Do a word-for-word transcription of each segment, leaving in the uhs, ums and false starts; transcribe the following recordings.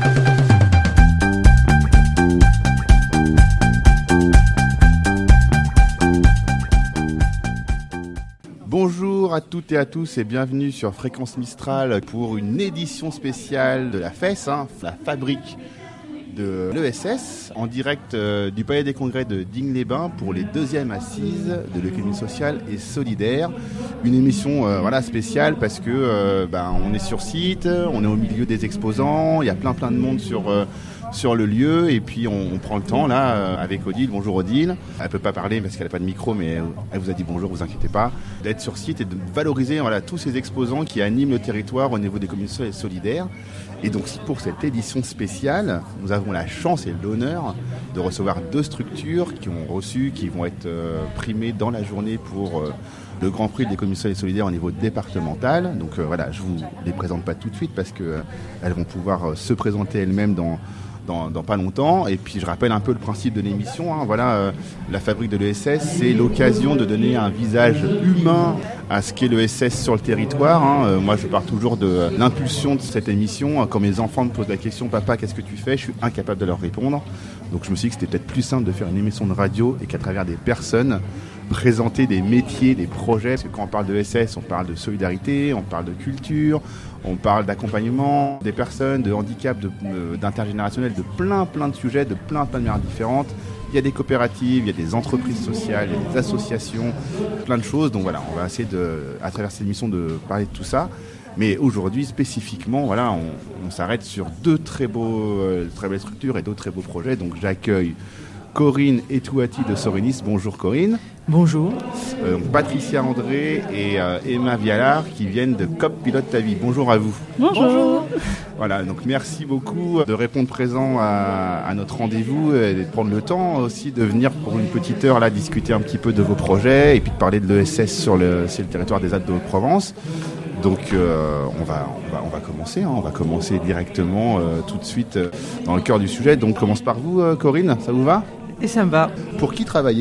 Bonjour à toutes et à tous et bienvenue sur Fréquence Mistral pour une édition spéciale de la F E S, hein, la fabrique de l'E S S, en direct euh, du Palais des Congrès de Digne-les-Bains pour les deuxièmes assises de l'économie sociale et solidaire. Une émission euh, voilà, spéciale parce que euh, ben, on est sur site, on est au milieu des exposants, il y a plein plein de monde sur... Euh, sur le lieu et puis on, on prend le temps là euh, avec Odile. Bonjour Odile, elle peut pas parler parce qu'elle n'a pas de micro mais elle vous a dit bonjour, vous inquiétez pas, d'être sur site et de valoriser voilà, tous ces exposants qui animent le territoire au niveau des communes solidaires. Et donc pour cette édition spéciale, nous avons la chance et l'honneur de recevoir deux structures qui ont reçu, qui vont être euh, primées dans la journée pour euh, le Grand Prix des communes solidaires au niveau départemental. Donc euh, voilà, je vous les présente pas tout de suite parce qu'elles euh, vont pouvoir euh, se présenter elles-mêmes dans Dans, dans pas longtemps. Et puis je rappelle un peu le principe de l'émission, hein. Voilà, euh, la fabrique de l'E S S, c'est l'occasion de donner un visage humain à ce qu'est l'E S S sur le territoire, hein. euh, Moi je pars toujours de euh, l'impulsion de cette émission. Quand mes enfants me posent la question, papa qu'est-ce que tu fais, je suis incapable de leur répondre. Donc je me suis dit que c'était peut-être plus simple de faire une émission de radio et qu'à travers des personnes présenter des métiers, des projets. Parce que quand on parle de E S S, on parle de solidarité, on parle de culture, on parle d'accompagnement des personnes, de handicap, de, de, d'intergénérationnel, de plein plein de sujets, de plein plein de manières différentes. Il y a des coopératives, il y a des entreprises sociales, il y a des associations, plein de choses. Donc voilà, on va essayer de, à travers cette émission de parler de tout ça. Mais aujourd'hui, spécifiquement, voilà, on, on s'arrête sur deux très beaux, euh, très belles structures et deux très beaux projets. Donc j'accueille Corinne Etouati de Sorenis. Bonjour Corinne. Bonjour. Euh, Patricia André et euh, Emma Vialard qui viennent de Coop Pilote ta vie. Bonjour à vous. Bonjour. Bonjour. Voilà, donc merci beaucoup de répondre présent à, à notre rendez-vous et de prendre le temps aussi de venir pour une petite heure là discuter un petit peu de vos projets et puis de parler de l'E S S sur le, sur le territoire des Alpes de Haute-Provence. Donc euh, on, va, on, va, on va commencer, hein, on va commencer directement euh, tout de suite euh, dans le cœur du sujet. Donc commence par vous euh, Corinne, ça vous va ? Et ça me va. Pour qui travaillez-vous ?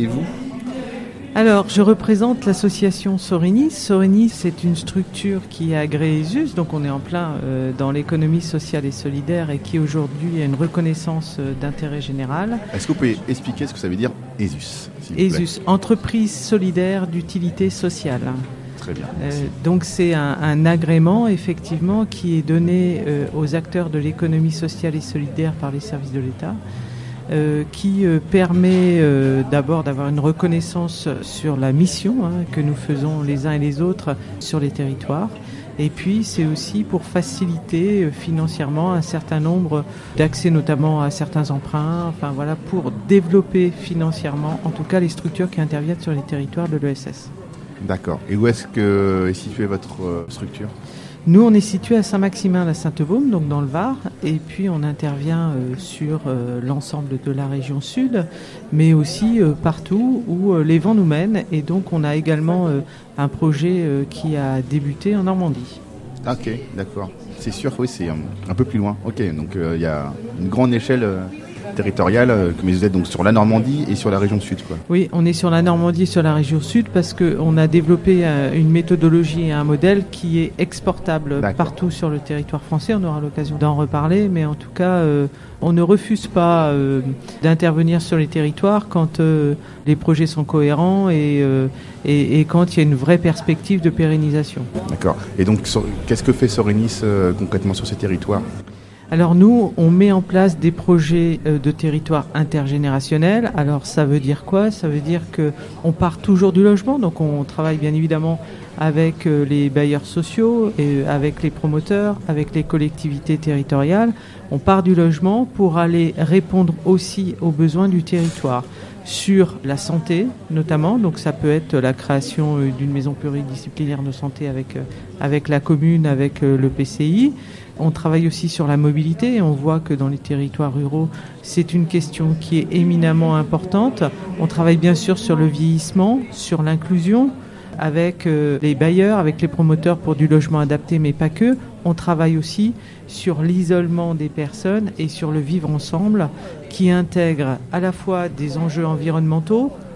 Alors, je représente l'association Sorenis. Sorenis, c'est une structure qui est agréée ESUS, donc on est en plein euh, dans l'économie sociale et solidaire et qui aujourd'hui a une reconnaissance euh, d'intérêt général. Est-ce que vous pouvez expliquer ce que ça veut dire ESUS, s'il vous plaît ? ESUS, entreprise solidaire d'utilité sociale. Très bien. Euh, donc c'est un, un agrément effectivement qui est donné euh, aux acteurs de l'économie sociale et solidaire par les services de l'État. Euh, qui euh, permet euh, d'abord d'avoir une reconnaissance sur la mission hein, que nous faisons les uns et les autres sur les territoires. Et puis c'est aussi pour faciliter euh, financièrement un certain nombre d'accès notamment à certains emprunts, enfin voilà, pour développer financièrement en tout cas les structures qui interviennent sur les territoires de l'E S S. D'accord. Et où est-ce que est située votre euh, structure ? Nous, on est situé à Saint-Maximin-la-Sainte-Baume, donc dans le Var, et puis on intervient euh, sur euh, l'ensemble de la région sud, mais aussi euh, partout où euh, les vents nous mènent. Et donc, on a également euh, un projet euh, qui a débuté en Normandie. Ok, d'accord. C'est sûr, oui, c'est un, un peu plus loin. Ok, donc il euh, y a une grande échelle euh, territoriale, euh, mais vous êtes donc sur la Normandie et sur la région sud, quoi. Oui, on est sur la Normandie et sur la région sud parce qu'on a développé euh, une méthodologie et un modèle qui est exportable D'accord. partout sur le territoire français. On aura l'occasion d'en reparler, mais en tout cas, euh, on ne refuse pas euh, d'intervenir sur les territoires quand euh, les projets sont cohérents et, euh, et, et quand il y a une vraie perspective de pérennisation. D'accord. Et donc, sur, qu'est-ce que fait Sorenis euh, concrètement sur ces territoires ? Alors nous, on met en place des projets de territoire intergénérationnel. Alors ça veut dire quoi ? Ça veut dire qu'on part toujours du logement, donc on travaille bien évidemment avec les bailleurs sociaux, et avec les promoteurs, avec les collectivités territoriales. On part du logement pour aller répondre aussi aux besoins du territoire. Sur la santé notamment, donc ça peut être la création d'une maison pluridisciplinaire de santé avec, avec la commune, avec le P C I. On travaille aussi sur la mobilité et on voit que dans les territoires ruraux, c'est une question qui est éminemment importante. On travaille bien sûr sur le vieillissement, sur l'inclusion, avec euh, les bailleurs, avec les promoteurs pour du logement adapté, mais pas que. On travaille aussi sur l'isolement des personnes et sur le vivre ensemble qui intègre à la fois des enjeux environnementaux,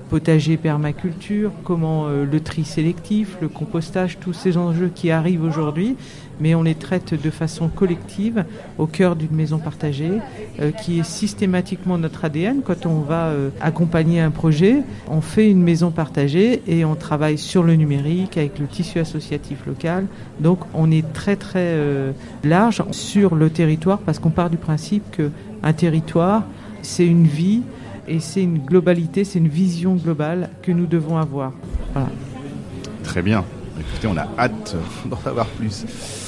potager permaculture, comment euh, le tri sélectif, le compostage, tous ces enjeux qui arrivent aujourd'hui, mais on les traite de façon collective au cœur d'une maison partagée euh, qui est systématiquement notre A D N. Quand on va euh, accompagner un projet, on fait une maison partagée et on travaille sur le numérique avec le tissu associatif local. Donc on est très très euh, large sur le territoire parce qu'on part du principe qu'un territoire, c'est une vie et c'est une globalité, c'est une vision globale que nous devons avoir. Voilà. Très bien. Écoutez, on a hâte d'en savoir plus.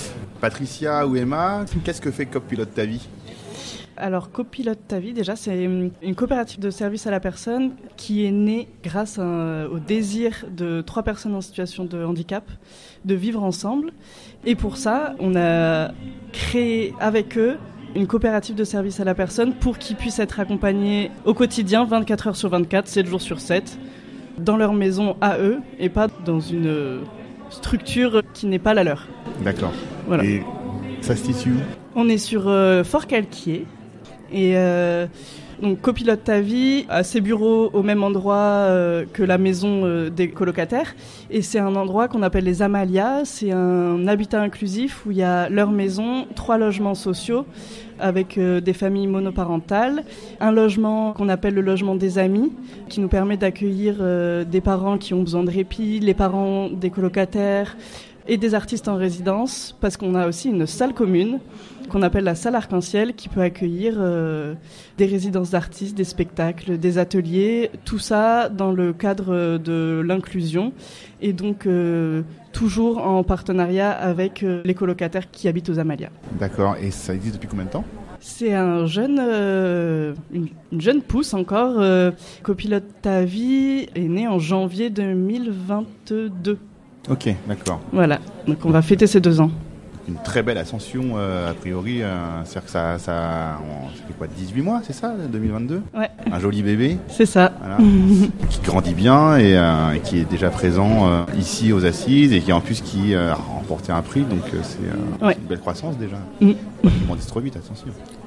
Patricia ou Emma, qu'est-ce que fait Copilote ta vie ? Alors, Copilote ta vie, déjà, c'est une coopérative de service à la personne qui est née grâce à, au désir de trois personnes en situation de handicap de vivre ensemble. Et pour ça, on a créé avec eux une coopérative de service à la personne pour qu'ils puissent être accompagnés au quotidien, vingt-quatre heures sur vingt-quatre, sept jours sur sept, dans leur maison à eux et pas dans une structure qui n'est pas la leur. D'accord. Voilà. Et ça se situe où ? On est sur euh, Fort-Calquier et euh, donc Copilote ta vie a ses bureaux au même endroit euh, que la maison euh, des colocataires et c'est un endroit qu'on appelle les Amalias. C'est un habitat inclusif où il y a leur maison, trois logements sociaux avec euh, des familles monoparentales, un logement qu'on appelle le logement des amis qui nous permet d'accueillir euh, des parents qui ont besoin de répit, les parents des colocataires et des artistes en résidence, parce qu'on a aussi une salle commune qu'on appelle la salle Arc-en-Ciel qui peut accueillir euh, des résidences d'artistes, des spectacles, des ateliers, tout ça dans le cadre de l'inclusion et donc euh, toujours en partenariat avec euh, les colocataires qui habitent aux Amalias. D'accord, et ça existe depuis combien de temps ? C'est un jeune, euh, une, une jeune pousse encore. Euh, Copilote ta vie est né en janvier deux mille vingt-deux. Ok, d'accord. Voilà, donc on va fêter ces deux ans. Une très belle ascension, euh, a priori. Euh, c'est-à-dire que ça, ça, on, ça fait quoi, dix-huit mois, c'est ça, deux mille vingt-deux ? Ouais. Un joli bébé. C'est ça. Voilà. Qui grandit bien et, euh, et qui est déjà présent euh, ici aux Assises et qui en plus qui euh, a remporté un prix. Donc euh, c'est, euh, ouais. c'est une belle croissance déjà. Mm. Pas qu'il grandisse trop vite, attention.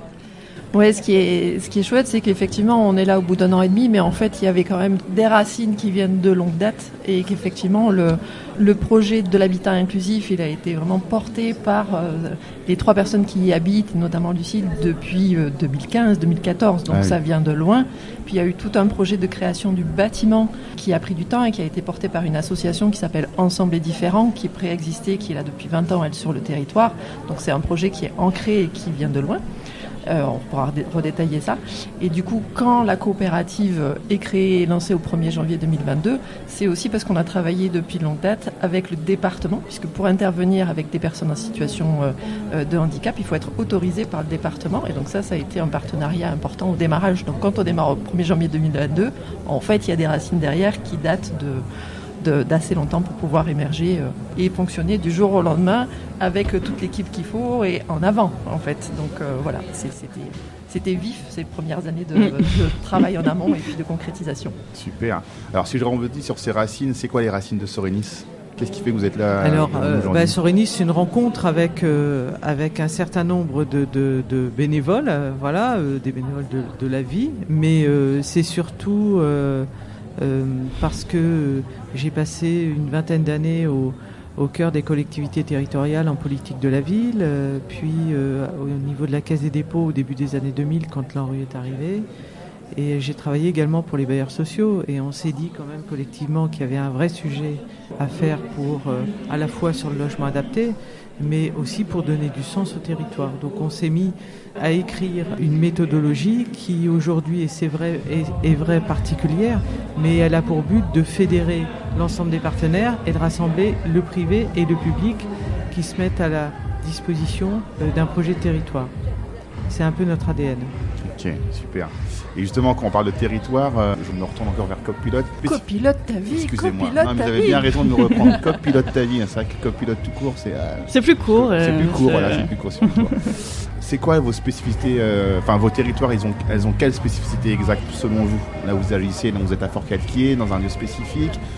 Ouais, ce qui est ce qui est chouette, c'est qu'effectivement, on est là au bout d'un an et demi, mais en fait, il y avait quand même des racines qui viennent de longue date et qu'effectivement, le le projet de l'habitat inclusif, il a été vraiment porté par euh, les trois personnes qui y habitent, notamment Lucille, depuis euh, deux mille quinze deux mille quatorze, donc ah oui. Ça vient de loin. Puis il y a eu tout un projet de création du bâtiment qui a pris du temps et qui a été porté par une association qui s'appelle Ensemble et Différents, qui préexistait, qui est là depuis vingt ans, elle, sur le territoire. Donc c'est un projet qui est ancré et qui vient de loin. Euh, on pourra redétailler ça. Et du coup, quand la coopérative est créée et lancée au premier janvier deux mille vingt-deux, c'est aussi parce qu'on a travaillé depuis longue date avec le département, puisque pour intervenir avec des personnes en situation euh, de handicap, il faut être autorisé par le département. Et donc ça, ça a été un partenariat important au démarrage. Donc quand on démarre au premier janvier deux mille vingt-deux, en fait, il y a des racines derrière qui datent de... De, d'assez longtemps pour pouvoir émerger euh, et fonctionner du jour au lendemain avec euh, toute l'équipe qu'il faut et en avant en fait. Donc euh, voilà, c'est, c'était, c'était vif ces premières années de, de travail en amont et puis de concrétisation. Super. Alors si je rebondis sur ces racines, c'est quoi les racines de Sorénis ? Qu'est-ce qui fait que vous êtes là ? Alors, euh, bah, Sorénis, c'est une rencontre avec, euh, avec un certain nombre de, de, de bénévoles, euh, voilà, euh, des bénévoles de, de la vie, mais euh, c'est surtout... Euh, Euh, parce que j'ai passé une vingtaine d'années au, au cœur des collectivités territoriales en politique de la ville, euh, puis euh, au niveau de la Caisse des dépôts au début des années deux mille quand l'ANRU est arrivé. Et j'ai travaillé également pour les bailleurs sociaux et on s'est dit quand même collectivement qu'il y avait un vrai sujet à faire pour euh, à la fois sur le logement adapté, mais aussi pour donner du sens au territoire. Donc on s'est mis à écrire une méthodologie qui aujourd'hui, et c'est vrai, est, est vraie particulière, mais elle a pour but de fédérer l'ensemble des partenaires et de rassembler le privé et le public qui se mettent à la disposition euh, d'un projet de territoire. C'est un peu notre A D N. Ok, super. Et justement, quand on parle de territoire, euh, je me retourne encore vers Copilote. Copilote ta vie, excusez-moi. Copilote non, mais ta vous avez vie. bien raison de me reprendre. Copilote ta vie, c'est vrai que Copilote tout court, c'est... Euh, c'est plus court. C'est, euh, c'est plus court, c'est... voilà, c'est plus court, c'est plus court. C'est quoi vos spécificités, euh, enfin vos territoires, ils ont, elles ont quelles spécificités exactes selon vous ? Là, vous agissez, donc vous êtes à Fort-Calquier, dans un lieu spécifique.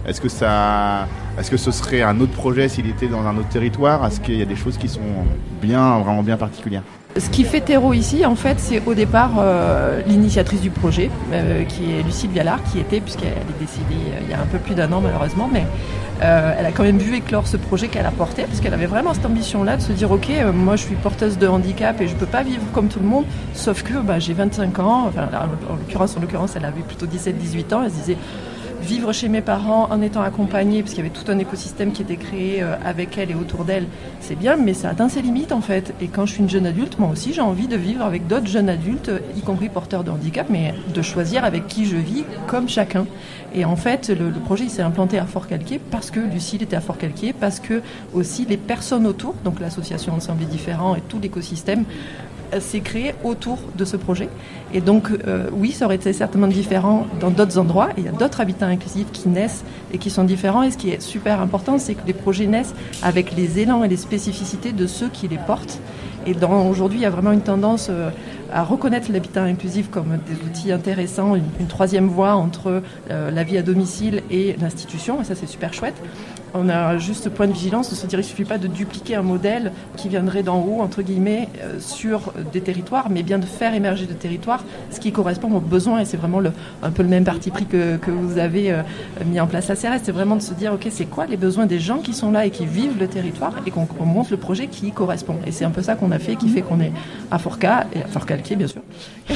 Est-ce que ça, est-ce que ce serait un autre projet s'il était dans un autre territoire? Est-ce qu'il y a des choses qui sont bien, vraiment bien particulières? Ce qui fait terreau ici, en fait, c'est au départ euh, l'initiatrice du projet, euh, qui est Lucille Vialard, qui était, puisqu'elle est décédée euh, il y a un peu plus d'un an malheureusement, mais euh, elle a quand même vu éclore ce projet qu'elle a porté, parce qu'elle avait vraiment cette ambition-là de se dire, ok, euh, moi je suis porteuse de handicap et je peux pas vivre comme tout le monde, sauf que bah, j'ai vingt-cinq ans, enfin, là, en l'occurrence, en l'occurrence, elle avait plutôt dix-sept dix-huit ans, elle se disait, vivre chez mes parents en étant accompagnée, parce qu'il y avait tout un écosystème qui était créé euh, avec elle et autour d'elle, c'est bien, mais ça atteint ses limites en fait. Et quand je suis une jeune adulte, moi aussi j'ai envie de vivre avec d'autres jeunes adultes, y compris porteurs de handicap, mais de choisir avec qui je vis, comme chacun. Et en fait, le, le projet il s'est implanté à Fort-Calquier parce que Lucille était à Fort-Calquier, parce que aussi les personnes autour, donc l'association Ensemble Différents et tout l'écosystème, s'est créé autour de ce projet. Et donc, euh, oui, ça aurait été certainement différent dans d'autres endroits. Et il y a d'autres habitats inclusifs qui naissent et qui sont différents. Et ce qui est super important, c'est que les projets naissent avec les élans et les spécificités de ceux qui les portent. Et dans, aujourd'hui, il y a vraiment une tendance euh, à reconnaître l'habitat inclusif comme des outils intéressants, une, une troisième voie entre euh, la vie à domicile et l'institution. Et ça, c'est super chouette. On a juste point de vigilance de se dire qu'il ne suffit pas de dupliquer un modèle qui viendrait d'en haut, entre guillemets, euh, sur des territoires, mais bien de faire émerger de territoires ce qui correspond aux besoins. Et c'est vraiment le, un peu le même parti pris que, que vous avez euh, mis en place à Cérès. C'est vraiment de se dire, ok, c'est quoi les besoins des gens qui sont là et qui vivent le territoire et qu'on, qu'on monte le projet qui y correspond. Et c'est un peu ça qu'on a fait, qui fait qu'on est à Fort-Ca, et à Fort-Calquier, bien sûr,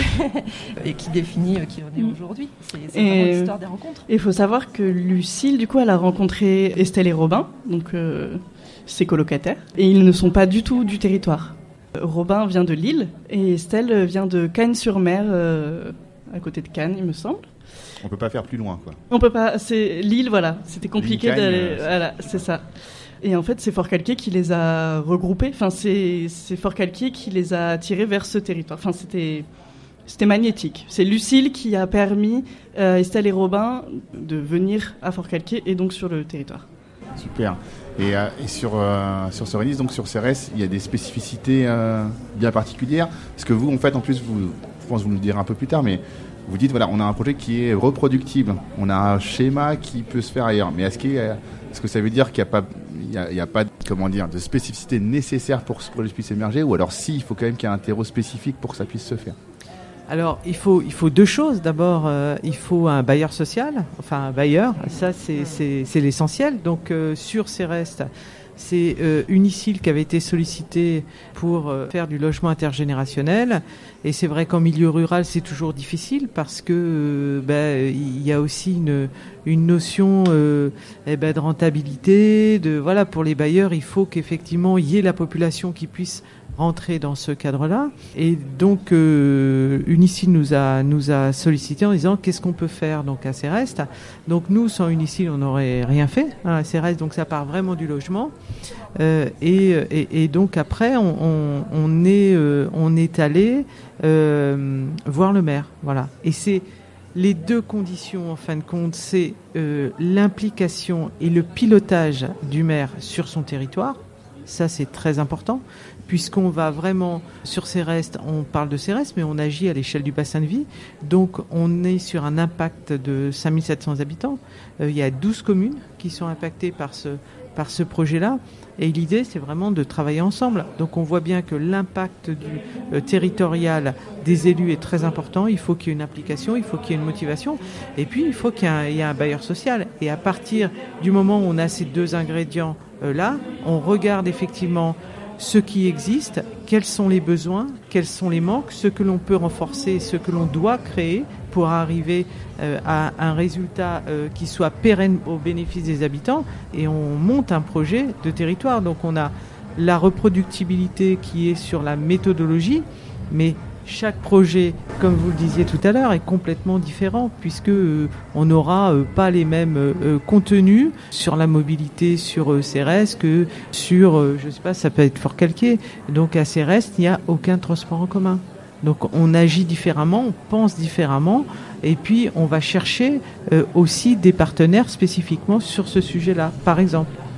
et qui définit euh, qui on est aujourd'hui. C'est, c'est vraiment l'histoire des rencontres. Et il faut savoir que Lucille, du coup, elle a rencontré Estelle et Robin, donc euh, ses colocataires, et ils ne sont pas du tout du territoire. Robin vient de Lille et Estelle vient de Cagnes-sur-Mer, euh, à côté de Cannes, il me semble. On peut pas faire plus loin, quoi. On peut pas. C'est Lille, voilà. C'était compliqué Lille, d'aller. euh, Voilà, c'est ça. Et en fait, c'est Fort-Calquier qui les a regroupés. Enfin, c'est c'est Fort-Calquier qui les a attirés vers ce territoire. Enfin, c'était. C'était magnétique. C'est Lucille qui a permis euh, Estelle et Robin de venir à Fort-Calquier et donc sur le territoire. Super. Et, euh, et sur, euh, sur Sorénis, donc sur Cérès, il y a des spécificités euh, bien particulières. Parce que vous, en fait, en plus, vous, je pense que vous nous le direz un peu plus tard, mais vous dites, voilà, on a un projet qui est reproductible. On a un schéma qui peut se faire ailleurs. Mais est-ce, qu'il y a, est-ce que ça veut dire qu'il n'y a pas, il y a, il y a pas comment dire, de spécificité nécessaire pour que ce projet puisse émerger? Ou alors, si, il faut quand même qu'il y ait un terreau spécifique pour que ça puisse se faire? Alors, il faut, il faut deux choses. D'abord, euh, il faut un bailleur social, enfin un bailleur, ça c'est, c'est, c'est l'essentiel. Donc, euh, sur Cérès, c'est euh, Unicil qui avait été sollicité pour euh, faire du logement intergénérationnel. Et c'est vrai qu'en milieu rural, c'est toujours difficile parce que euh, ben, il y a aussi une, une notion euh, eh ben, de rentabilité. De, voilà, pour les bailleurs, il faut qu'effectivement, il y ait la population qui puisse rentrer dans ce cadre-là. Et donc, euh, Unicil nous a, nous a sollicité en disant qu'est-ce qu'on peut faire donc à Cérès. Donc, nous, sans Unicil, on n'aurait rien fait hein, à Cérès. Donc, ça part vraiment du logement. Euh, et, et, et donc, après, on, on, on, est, euh, on est allé euh, voir le maire. Voilà. Et c'est les deux conditions, en fin de compte, c'est euh, l'implication et le pilotage du maire sur son territoire. Ça, c'est très important, puisqu'on va vraiment, sur Cérès, on parle de Cérès, mais on agit à l'échelle du bassin de vie. Donc, on est sur un impact de cinq mille sept cents habitants. Euh, il y a douze communes qui sont impactées par ce, par ce projet-là. Et l'idée, c'est vraiment de travailler ensemble. Donc, on voit bien que l'impact du euh, territorial des élus est très important. Il faut qu'il y ait une application, il faut qu'il y ait une motivation. Et puis, il faut qu'il y ait un, il y ait un bailleur social. Et à partir du moment où on a ces deux ingrédients euh, là, on regarde effectivement ce qui existe, quels sont les besoins, quels sont les manques, ce que l'on peut renforcer, ce que l'on doit créer pour arriver euh, à un résultat euh, qui soit pérenne au bénéfice des habitants, et on monte un projet de territoire. Donc on a la reproductibilité qui est sur la méthodologie, mais chaque projet, comme vous le disiez tout à l'heure, est complètement différent puisque euh, on n'aura euh, pas les mêmes euh, contenus sur la mobilité sur euh, Cérès que sur, euh, je sais pas, ça peut être Fort-Calquier. Donc à Cérès, il n'y a aucun transport en commun. Donc on agit différemment, on pense différemment, et puis on va chercher euh, aussi des partenaires spécifiquement sur ce sujet-là, par exemple.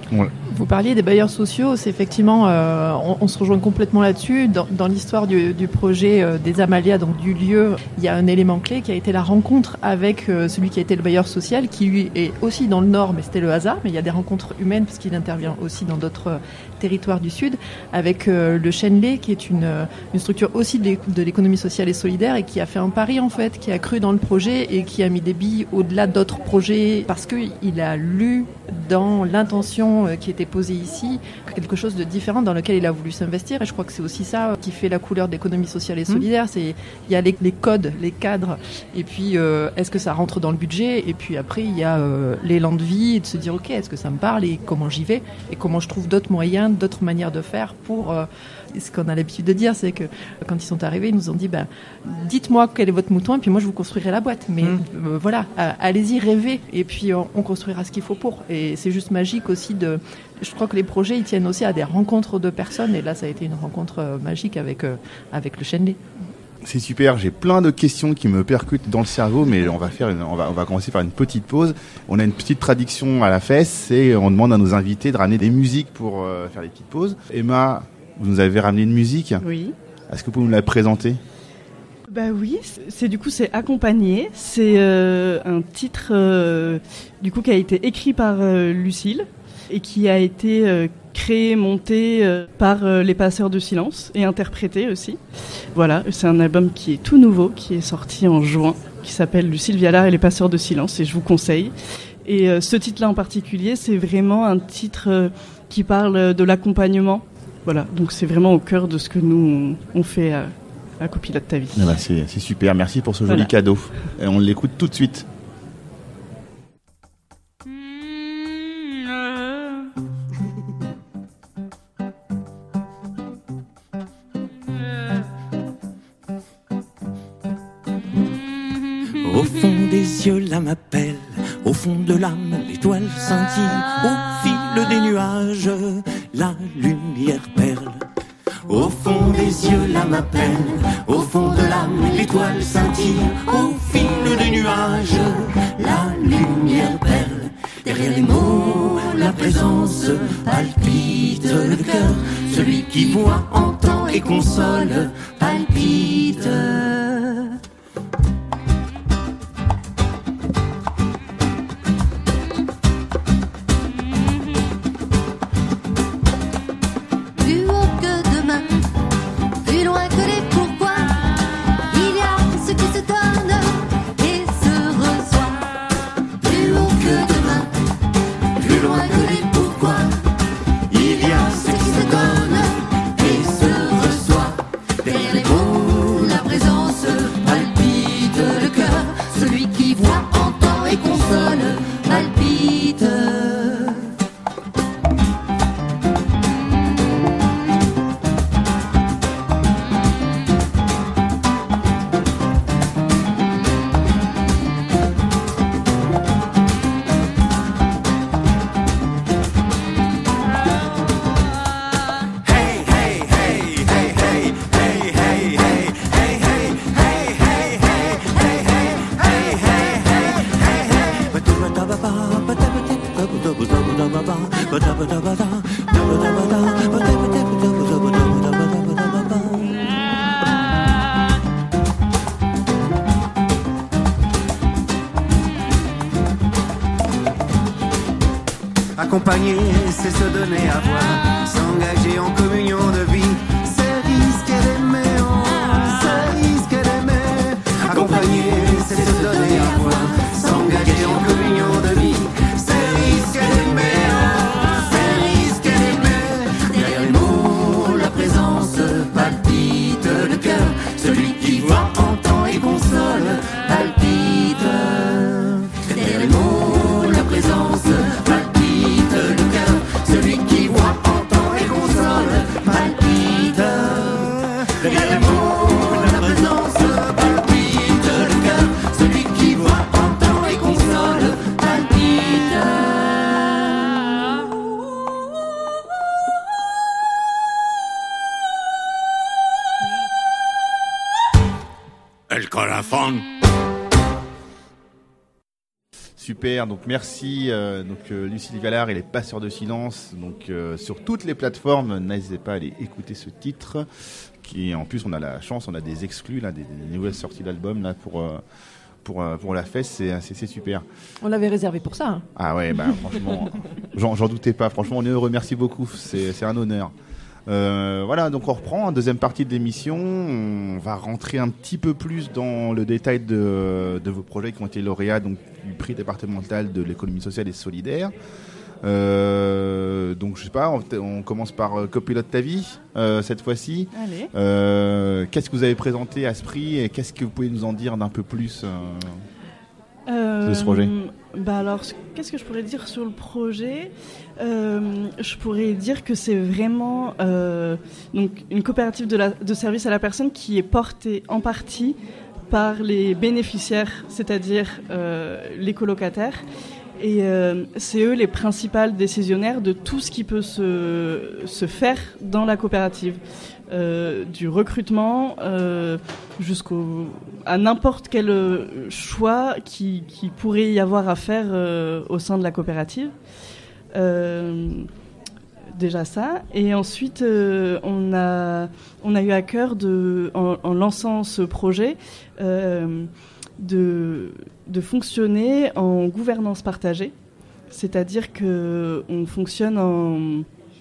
Ouais. Vous parliez des bailleurs sociaux, c'est effectivement, euh, on, on se rejoint complètement là-dessus. Dans, dans l'histoire du, du projet euh, des Amalias, donc du lieu, il y a un élément clé qui a été la rencontre avec euh, celui qui a été le bailleur social, qui lui est aussi dans le Nord, mais c'était le hasard. Mais il y a des rencontres humaines parce qu'il intervient aussi dans d'autres euh, territoires du Sud, avec euh, le Chenlé, qui est une, euh, une structure aussi de, de l'économie sociale et solidaire et qui a fait un pari en fait, qui a cru dans le projet et qui a mis des billes au-delà d'autres projets parce qu'il a lu dans l'intention euh, qui était posée ici quelque chose de différent dans lequel il a voulu s'investir, et je crois que c'est aussi ça qui fait la couleur de l'économie sociale et solidaire. Mmh. C'est, il y a les, les codes, les cadres, et puis euh, est-ce que ça rentre dans le budget, et puis après il y a euh, l'élan de vie et de se dire ok, est-ce que ça me parle et comment j'y vais et comment je trouve d'autres moyens, d'autres manières de faire pour euh, ce qu'on a l'habitude de dire, c'est que quand ils sont arrivés, ils nous ont dit ben, dites-moi quel est votre mouton et puis moi je vous construirai la boîte, mais mmh. euh, voilà, euh, allez-y, rêvez, et puis on, on construira ce qu'il faut pour. Et c'est juste magique aussi de, je crois que les projets ils tiennent aussi à des rencontres de personnes, et là ça a été une rencontre euh, magique avec, euh, avec le Chenlé. C'est super, j'ai plein de questions qui me percutent dans le cerveau, mais on va faire une, on va, on va commencer par une petite pause. On a une petite tradition à la fesse, c'est on demande à nos invités de ramener des musiques pour euh, faire les petites pauses. Emma, vous nous avez ramené une musique. Oui. Est-ce que vous pouvez nous la présenter ? Bah oui, c'est, c'est du coup c'est Accompagné. C'est euh, un titre euh, du coup qui a été écrit par euh, Lucille et qui a été euh, créé, monté euh, par euh, les Passeurs de Silence et interprété aussi. Voilà, c'est un album qui est tout nouveau, qui est sorti en juin, qui s'appelle Lucille Vialard et les Passeurs de Silence, et je vous conseille. Et euh, ce titre-là en particulier, c'est vraiment un titre euh, qui parle de l'accompagnement. Voilà, donc c'est vraiment au cœur de ce que nous on, on fait à, à Copilote ta vie. Ah bah c'est, c'est super, merci pour ce joli voilà. cadeau. Et on l'écoute tout de suite. Au fond des yeux, l'âme appelle. Au fond de l'âme, l'étoile scintille. Au fil des nuages, la lumière perle. Au fond des yeux, l'âme appelle. Au fond de l'âme, l'étoile scintille. Au fil des nuages, la lumière perle. Derrière les mots, la présence palpite le cœur. Celui qui voit, entend et console palpite. Accompagner, c'est se donner à voir, s'engager en communion de vie, c'est risquer d'aimer, oh, c'est risquer d'aimer. Accompagner, c'est se donner à voir, s'engager en communion de vie, c'est risquer d'aimer, oh, c'est risquer d'aimer. Derrière les mots, la présence palpite le cœur, celui qui voit, entend et console palpite. Derrière les mots, la présence palpite. Celui qui voit, entend et console palpite. Derrière les mots, la présence palpite le cœur. Celui qui voit, entend et console palpite. El corazón. Super, donc merci euh, donc euh, Lucille Gallard et les Passeurs de Silence, donc euh, sur toutes les plateformes, n'hésitez pas à aller écouter ce titre, qui en plus on a la chance, on a des exclus là, des, des nouvelles sorties d'albums là pour euh, pour euh, pour la fête, c'est, c'est c'est super. On l'avait réservé pour ça. Hein. Ah ouais, bah franchement, j'en, j'en doutais pas, franchement on est heureux, merci beaucoup, c'est c'est un honneur. Euh, voilà, donc on reprend, deuxième partie de l'émission, on va rentrer un petit peu plus dans le détail de, de vos projets qui ont été lauréats donc, du prix départemental de l'économie sociale et solidaire. Euh, donc je sais pas, on, on commence par euh, Copilote ta vie euh, cette fois-ci. Allez. Euh, qu'est-ce que vous avez présenté à ce prix et qu'est-ce que vous pouvez nous en dire d'un peu plus euh, Euh, de ce projet? Bah alors, qu'est-ce que je pourrais dire sur le projet? euh, Je pourrais dire que c'est vraiment euh, donc une coopérative de, la, de service à la personne qui est portée en partie par les bénéficiaires, c'est-à-dire euh, les colocataires. Et euh, c'est eux les principaux décisionnaires de tout ce qui peut se, se faire dans la coopérative. Euh, du recrutement euh, jusqu'au à n'importe quel choix qui, qui pourrait y avoir à faire euh, au sein de la coopérative. Euh, déjà ça, et ensuite euh, on a on a eu à cœur de en, en lançant ce projet euh, de de fonctionner en gouvernance partagée, c'est-à-dire que on fonctionne en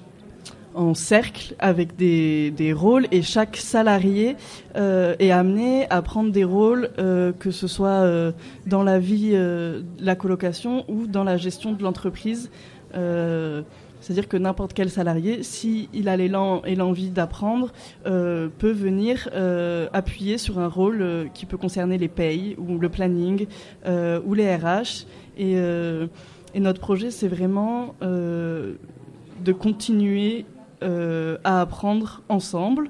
en cercle avec des, des rôles et chaque salarié euh, est amené à prendre des rôles, euh, que ce soit euh, dans la vie, euh, de la colocation ou dans la gestion de l'entreprise. Euh, c'est-à-dire que n'importe quel salarié, s'il a l'élan et l'envie d'apprendre, euh, peut venir euh, appuyer sur un rôle euh, qui peut concerner les payes ou le planning euh, ou les R H. Et, euh, et notre projet, c'est vraiment euh, de continuer Euh, à apprendre ensemble,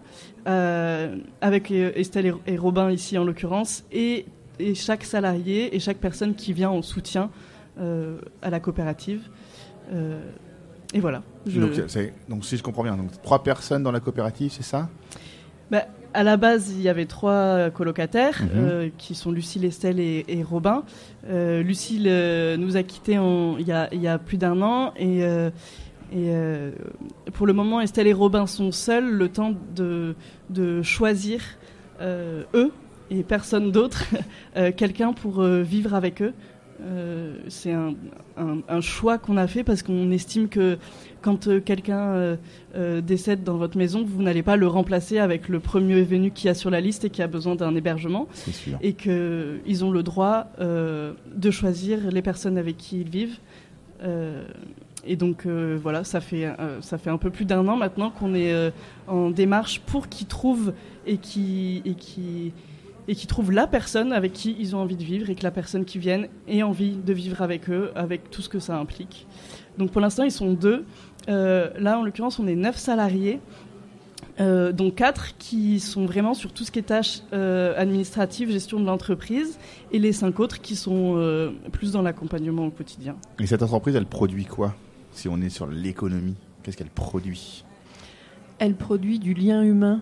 euh, avec Estelle et, et Robin ici en l'occurrence, et, et chaque salarié et chaque personne qui vient en soutien euh, à la coopérative. Euh, et voilà. Je... Donc, c'est, donc si je comprends bien, donc trois personnes dans la coopérative, c'est ça? Bah, à la base, il y avait trois colocataires, mmh. euh, qui sont Lucille, Estelle et, et Robin. Euh, Lucille euh, nous a quittés en, il, y a, il y a plus d'un an, et euh, Et euh, pour le moment, Estelle et Robin sont seuls, le temps de, de choisir, euh, eux et personne d'autre, euh, quelqu'un pour euh, vivre avec eux. Euh, c'est un, un, un choix qu'on a fait parce qu'on estime que quand euh, quelqu'un euh, euh, décède dans votre maison, vous n'allez pas le remplacer avec le premier venu qui y a sur la liste et qui a besoin d'un hébergement. C'est sûr. Et qu'ils ont le droit euh, de choisir les personnes avec qui ils vivent. Euh, Et donc euh, voilà, ça fait euh, ça fait un peu plus d'un an maintenant qu'on est euh, en démarche pour qu'ils trouvent et qui et qui et qui trouvent la personne avec qui ils ont envie de vivre et que la personne qui vienne ait envie de vivre avec eux, avec tout ce que ça implique. Donc pour l'instant ils sont deux. Euh, là en l'occurrence on est neuf salariés, euh, dont quatre qui sont vraiment sur tout ce qui est tâches euh, administratives, gestion de l'entreprise, et les cinq autres qui sont euh, plus dans l'accompagnement au quotidien. Et cette entreprise, elle produit quoi? Si on est sur l'économie, qu'est-ce qu'elle produit? Elle produit du lien humain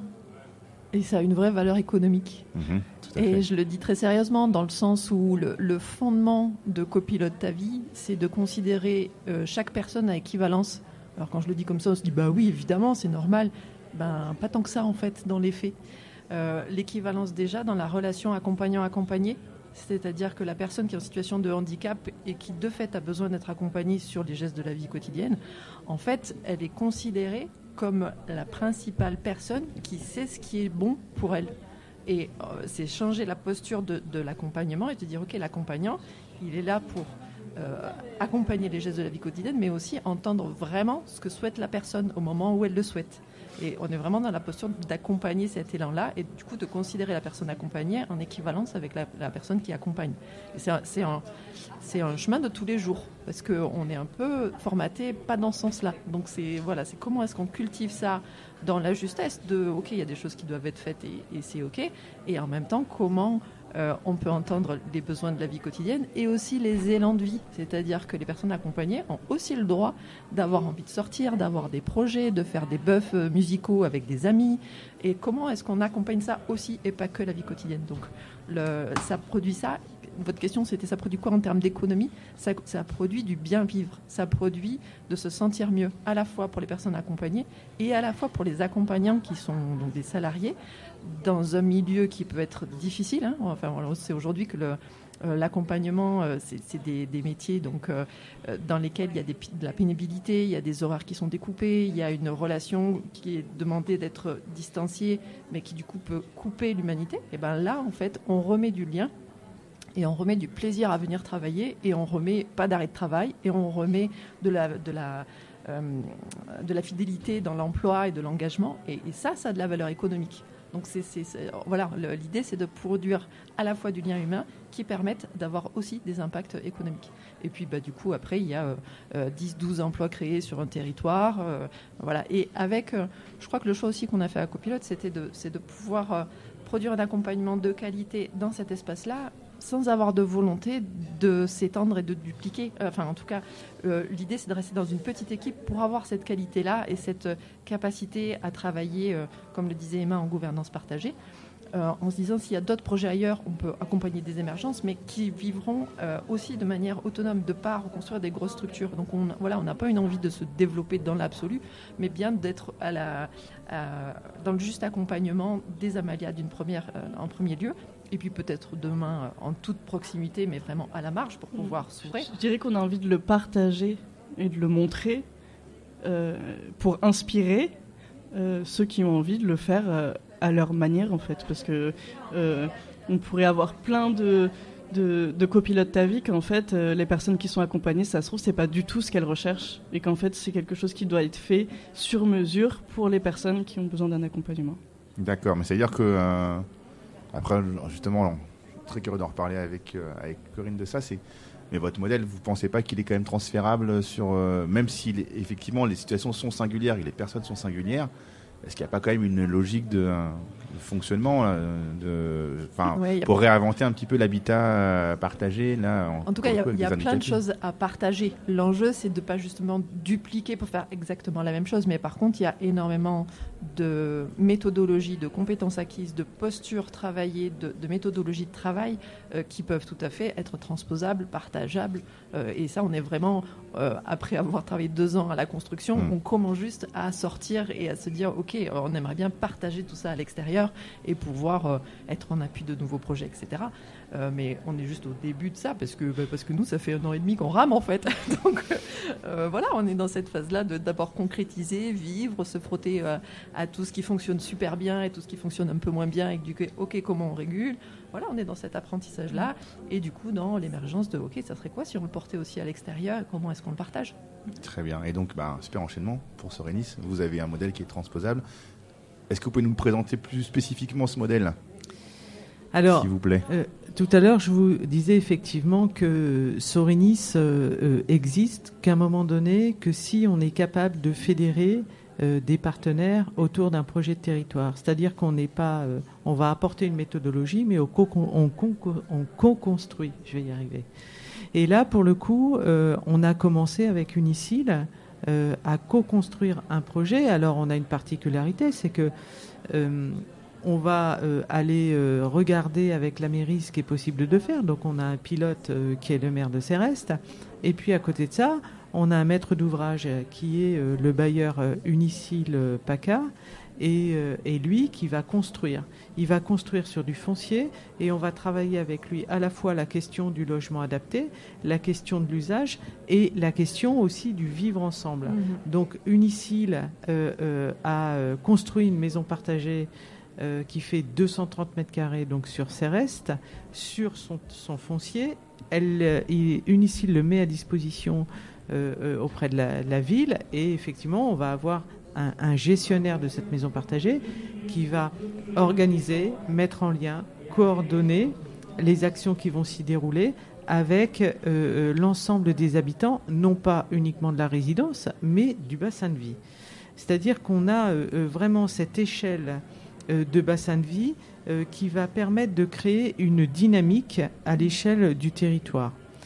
et ça a une vraie valeur économique. Mmh, tout à et fait. je le dis très sérieusement dans le sens où le, le fondement de Copilote ta vie, c'est de considérer euh, chaque personne à équivalence. Alors quand je le dis comme ça, on se dit bah oui, évidemment, c'est normal. Ben pas tant que ça en fait dans les faits. Euh, l'équivalence déjà dans la relation accompagnant-accompagné. C'est-à-dire que la personne qui est en situation de handicap et qui, de fait, a besoin d'être accompagnée sur les gestes de la vie quotidienne, en fait, elle est considérée comme la principale personne qui sait ce qui est bon pour elle. Et euh, c'est changer la posture de, de l'accompagnement et te dire, OK, l'accompagnant, il est là pour euh, accompagner les gestes de la vie quotidienne, mais aussi entendre vraiment ce que souhaite la personne au moment où elle le souhaite. Et on est vraiment dans la posture d'accompagner cet élan-là et du coup de considérer la personne accompagnée en équivalence avec la, la personne qui accompagne. Et c'est, un, c'est, un, c'est un chemin de tous les jours parce qu'on est un peu formaté pas dans ce sens-là. Donc c'est, voilà, c'est comment est-ce qu'on cultive ça dans la justesse de OK, il y a des choses qui doivent être faites et, et c'est OK. Et en même temps, comment euh, on peut entendre les besoins de la vie quotidienne et aussi les élans de vie. C'est-à-dire que les personnes accompagnées ont aussi le droit d'avoir envie de sortir, d'avoir des projets, de faire des bœufs musicaux avec des amis. Et comment est-ce qu'on accompagne ça aussi et pas que la vie quotidienne. Donc le, ça produit ça votre question, c'était ça produit quoi en termes d'économie ? ça, ça produit du bien vivre, ça produit de se sentir mieux, à la fois pour les personnes accompagnées et à la fois pour les accompagnants qui sont donc des salariés, dans un milieu qui peut être difficile. Hein. Enfin, on sait aujourd'hui que le Euh, l'accompagnement, euh, c'est, c'est des, des métiers donc, euh, dans lesquels il y a des, de la pénibilité, il y a des horaires qui sont découpés, il y a une relation qui est demandée d'être distanciée, mais qui du coup peut couper l'humanité. Et bien là, en fait, on remet du lien et on remet du plaisir à venir travailler et on remet pas d'arrêt de travail et on remet de la, de la, euh, de la fidélité dans l'emploi et de l'engagement. Et, et ça, ça a de la valeur économique. Donc c'est, c'est, c'est, voilà, le, l'idée, c'est de produire à la fois du lien humain qui permettent d'avoir aussi des impacts économiques. Et puis, bah, du coup, après, il y a euh, dix douze emplois créés sur un territoire. Euh, voilà. Et avec, euh, je crois que le choix aussi qu'on a fait à Copilote, c'était de, c'est de pouvoir euh, produire un accompagnement de qualité dans cet espace-là, sans avoir de volonté de s'étendre et de dupliquer. Enfin, en tout cas, euh, l'idée, c'est de rester dans une petite équipe pour avoir cette qualité-là et cette capacité à travailler, euh, comme le disait Emma, en gouvernance partagée, euh, en se disant s'il y a d'autres projets ailleurs, on peut accompagner des émergences, mais qui vivront euh, aussi de manière autonome, de ne pas reconstruire des grosses structures. Donc, on voilà, on n'a pas une envie de se développer dans l'absolu, mais bien d'être à la, à, dans le juste accompagnement des Amalia d'une première, euh, en premier lieu. Et puis peut-être demain en toute proximité, mais vraiment à la marge pour pouvoir s'ouvrir. Je dirais qu'on a envie de le partager et de le montrer euh, pour inspirer euh, ceux qui ont envie de le faire euh, à leur manière, en fait. Parce que euh, on pourrait avoir plein de, de, de copilotes ta vie qu'en fait, euh, les personnes qui sont accompagnées, ça se trouve, c'est pas du tout ce qu'elles recherchent. Et qu'en fait, c'est quelque chose qui doit être fait sur mesure pour les personnes qui ont besoin d'un accompagnement. D'accord, mais c'est-à-dire que... Euh... Après, justement, je suis très curieux d'en reparler avec, euh, avec Corinne de ça. C'est... Mais votre modèle, vous ne pensez pas qu'il est quand même transférable sur... Euh, même si, les, effectivement, les situations sont singulières et les personnes sont singulières, est-ce qu'il n'y a pas quand même une logique de, de fonctionnement de, ouais, pour réinventer un petit peu l'habitat partagé là, En, en tout cas, il y a, y a plein de choses à partager. L'enjeu, c'est de ne pas justement dupliquer pour faire exactement la même chose. Mais par contre, il y a énormément de méthodologies, de compétences acquises, de postures travaillées, de, de méthodologies de travail euh, qui peuvent tout à fait être transposables, partageables. Euh, et ça, on est vraiment, euh, après avoir travaillé deux ans à la construction, mmh. on commence juste à sortir et à se dire, OK, on aimerait bien partager tout ça à l'extérieur et pouvoir euh, être en appui de nouveaux projets, et cetera. Euh, mais on est juste au début de ça parce que, bah, parce que nous, ça fait un an et demi qu'on rame en fait. Donc euh, voilà, on est dans cette phase-là de d'abord concrétiser, vivre, se frotter euh, à tout ce qui fonctionne super bien et tout ce qui fonctionne un peu moins bien et du coup, OK, comment on régule ? Voilà, on est dans cet apprentissage-là et du coup dans l'émergence de OK, ça serait quoi si on le portait aussi à l'extérieur et comment est-ce qu'on le partage ? Très bien. Et donc, bah, super enchaînement pour Sorenis. Vous avez un modèle qui est transposable. Est-ce que vous pouvez nous présenter plus spécifiquement ce modèle ? Alors, s'il vous plaît. Euh, tout à l'heure, je vous disais effectivement que Sorenis euh, euh, existe qu'à un moment donné, que si on est capable de fédérer euh, des partenaires autour d'un projet de territoire. C'est-à-dire qu'on n'est pas... Euh, on va apporter une méthodologie, mais on, co- on, co- on co-construit. Je vais y arriver. Et là, pour le coup, euh, on a commencé avec Unicil euh, à co-construire un projet. Alors, on a une particularité, c'est que... Euh, on va euh, aller euh, regarder avec la mairie ce qui est possible de faire. Donc, on a un pilote euh, qui est le maire de Céreste. Et puis, à côté de ça, on a un maître d'ouvrage euh, qui est euh, le bailleur euh, Unicil euh, PACA. Et, euh, et lui qui va construire. Il va construire sur du foncier et on va travailler avec lui à la fois la question du logement adapté, la question de l'usage et la question aussi du vivre ensemble. Mmh. Donc, Unicil euh, euh, a euh, construit une maison partagée Euh, qui fait deux cent trente mètres carrés donc sur Céreste, sur son, son foncier. Elle, euh, il, Unicil le met à disposition euh, euh, auprès de la, la ville et effectivement on va avoir un, un gestionnaire de cette maison partagée qui va organiser, mettre en lien, coordonner les actions qui vont s'y dérouler avec euh, l'ensemble des habitants, non pas uniquement de la résidence, mais du bassin de vie. C'est-à-dire qu'on a euh, vraiment cette échelle de bassin de vie euh, qui va permettre de créer une dynamique à l'échelle du territoire.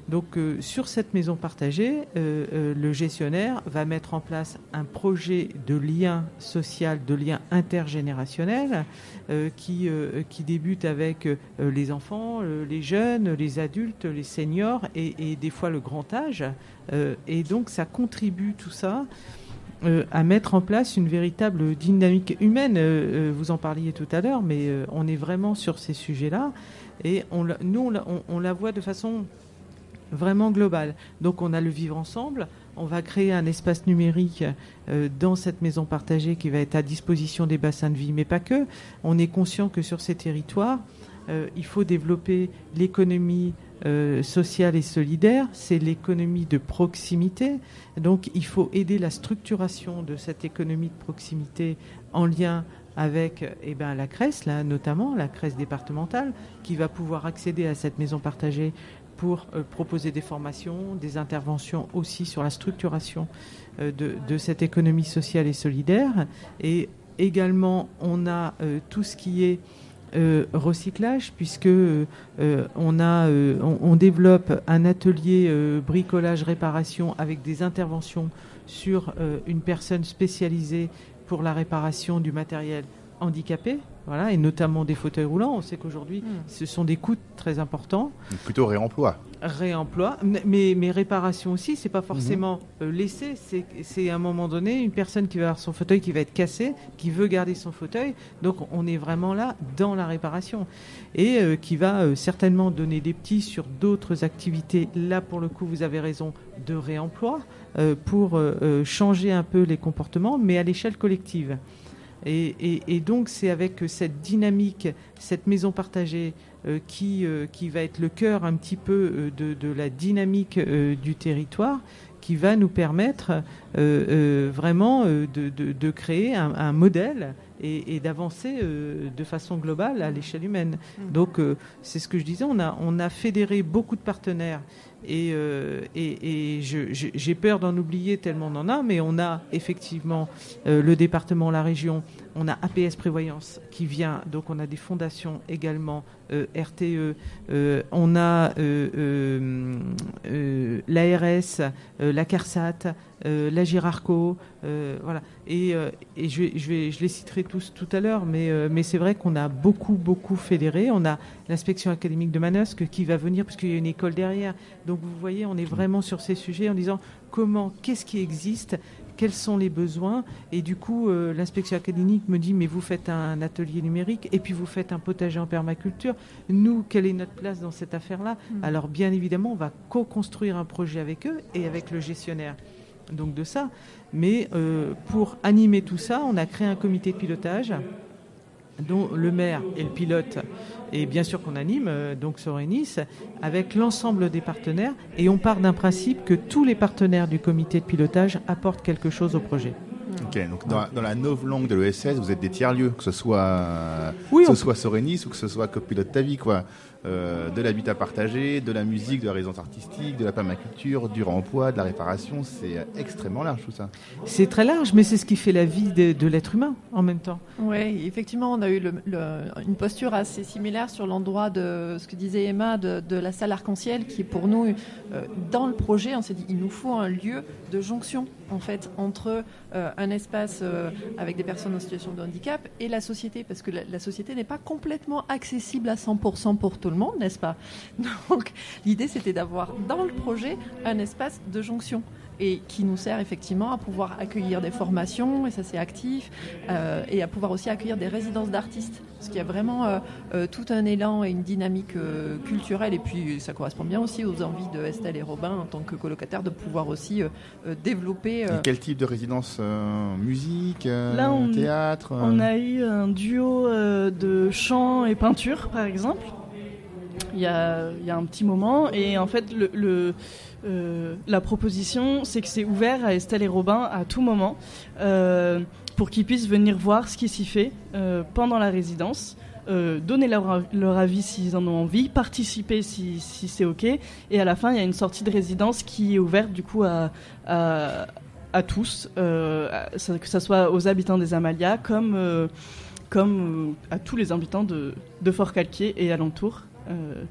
Donc euh, sur cette maison partagée, euh, euh, le gestionnaire va mettre en place un projet de lien social, de lien intergénérationnel euh, qui, euh, qui débute avec euh, les enfants, euh, les jeunes, les adultes, les seniors et, et des fois le grand âge. Euh, et donc ça contribue tout ça euh, à mettre en place une véritable dynamique humaine. Euh, vous en parliez tout à l'heure, mais euh, on est vraiment sur ces sujets-là. Et on, nous, on la, on, on la voit de façon vraiment globale. Donc on a le vivre ensemble, on va créer un espace numérique euh, dans cette maison partagée qui va être à disposition des bassins de vie, mais pas que. On est conscient que sur ces territoires, euh, il faut développer l'économie euh, sociale et solidaire, c'est l'économie de proximité. Donc il faut aider la structuration de cette économie de proximité en lien avec eh ben, la CRES, là, notamment la CRES départementale, qui va pouvoir accéder à cette maison partagée pour euh, proposer des formations, des interventions aussi sur la structuration euh, de, de cette économie sociale et solidaire. Et également, on a euh, tout ce qui est euh, recyclage, puisque euh, on, a, euh, on, on développe un atelier euh, bricolage-réparation avec des interventions sur euh, une personne spécialisée pour la réparation du matériel handicapé, voilà, et notamment des fauteuils roulants. On sait qu'aujourd'hui, mmh. ce sont des coûts très importants. Plutôt réemploi. Réemploi, mais, mais réparation aussi, c'est pas forcément mmh. euh, laisser, c'est, c'est à un moment donné une personne qui va avoir son fauteuil qui va être cassé, qui veut garder son fauteuil, donc on est vraiment là dans la réparation, et euh, qui va euh, certainement donner des petits sur d'autres activités, là pour le coup vous avez raison, de réemploi, euh, pour euh, changer un peu les comportements, mais à l'échelle collective. Et, et, et donc c'est avec cette dynamique, cette maison partagée euh, qui, euh, qui va être le cœur un petit peu euh, de, de la dynamique euh, du territoire, qui va nous permettre euh, euh, vraiment euh, de, de, de créer un, un modèle et, et d'avancer euh, de façon globale à l'échelle humaine. Mmh. Donc euh, c'est ce que je disais, on a, on a fédéré beaucoup de partenaires. Et, euh, et, et je, je, j'ai peur d'en oublier tellement on en a, mais on a effectivement euh, le département, la région, on a A P S Prévoyance qui vient, donc on a des fondations également, euh, R T E, euh, on a euh, euh, euh, l'A R S, euh, la CARSAT, euh, la Girarco, euh, voilà. Et, euh, et je, je, vais, je les citerai tous tout à l'heure, mais, euh, mais c'est vrai qu'on a beaucoup, beaucoup fédéré. On a l'inspection académique de Manosque qui va venir, parce qu'il y a une école derrière. Donc vous voyez, on est vraiment sur ces sujets en disant comment, qu'est-ce qui existe, quels sont les besoins. Et du coup, euh, l'inspection académique me dit, mais vous faites un atelier numérique et puis vous faites un potager en permaculture. Nous, quelle est notre place dans cette affaire-là ? mmh. Alors bien évidemment, on va co-construire un projet avec eux et avec le gestionnaire. Donc de ça. Mais euh, pour animer tout ça, on a créé un comité de pilotage dont le maire et le pilote, et bien sûr qu'on anime, euh, donc Sorenis, avec l'ensemble des partenaires, et on part d'un principe que tous les partenaires du comité de pilotage apportent quelque chose au projet. Ok, donc dans, dans la novlangue de l'E S S, vous êtes des tiers-lieux, que ce soit, oui, que on... ce soit Sorenis ou que ce soit Copilote ta vie, quoi. Euh, de l'habitat partagé, de la musique, de la résidence artistique, de la permaculture, du réemploi, de la réparation, c'est extrêmement large tout ça. C'est très large, mais c'est ce qui fait la vie de, de l'être humain en même temps. Oui, effectivement, on a eu le, le, une posture assez similaire sur l'endroit de ce que disait Emma, de, de la salle arc-en-ciel, qui est pour nous, euh, dans le projet, on s'est dit il nous faut un lieu de jonction en fait entre euh, un espace euh, avec des personnes en situation de handicap et la société, parce que la, la société n'est pas complètement accessible à cent pour cent pour tout le monde, n'est-ce pas ? Donc l'idée c'était d'avoir dans le projet un espace de jonction et qui nous sert effectivement à pouvoir accueillir des formations, et ça c'est actif, euh, et à pouvoir aussi accueillir des résidences d'artistes, parce qu'il y a vraiment euh, euh, tout un élan et une dynamique euh, culturelle, et puis ça correspond bien aussi aux envies de Estelle et Robin en tant que colocataires de pouvoir aussi euh, euh, développer... Euh... Quel type de résidence euh, musique, euh, Là, on, théâtre euh... On a eu un duo euh, de chant et peinture par exemple, il y a, il y a un petit moment, et en fait le... le Euh, la proposition, c'est que c'est ouvert à Estelle et Robin à tout moment euh, pour qu'ils puissent venir voir ce qui s'y fait euh, pendant la résidence, euh, donner leur, leur avis s'ils en ont envie, participer si, si c'est OK, et à la fin, il y a une sortie de résidence qui est ouverte du coup à, à, à tous, euh, à, que ce soit aux habitants des Amalias comme, euh, comme euh, à tous les habitants de, de Fort-Calquier et alentours. Euh,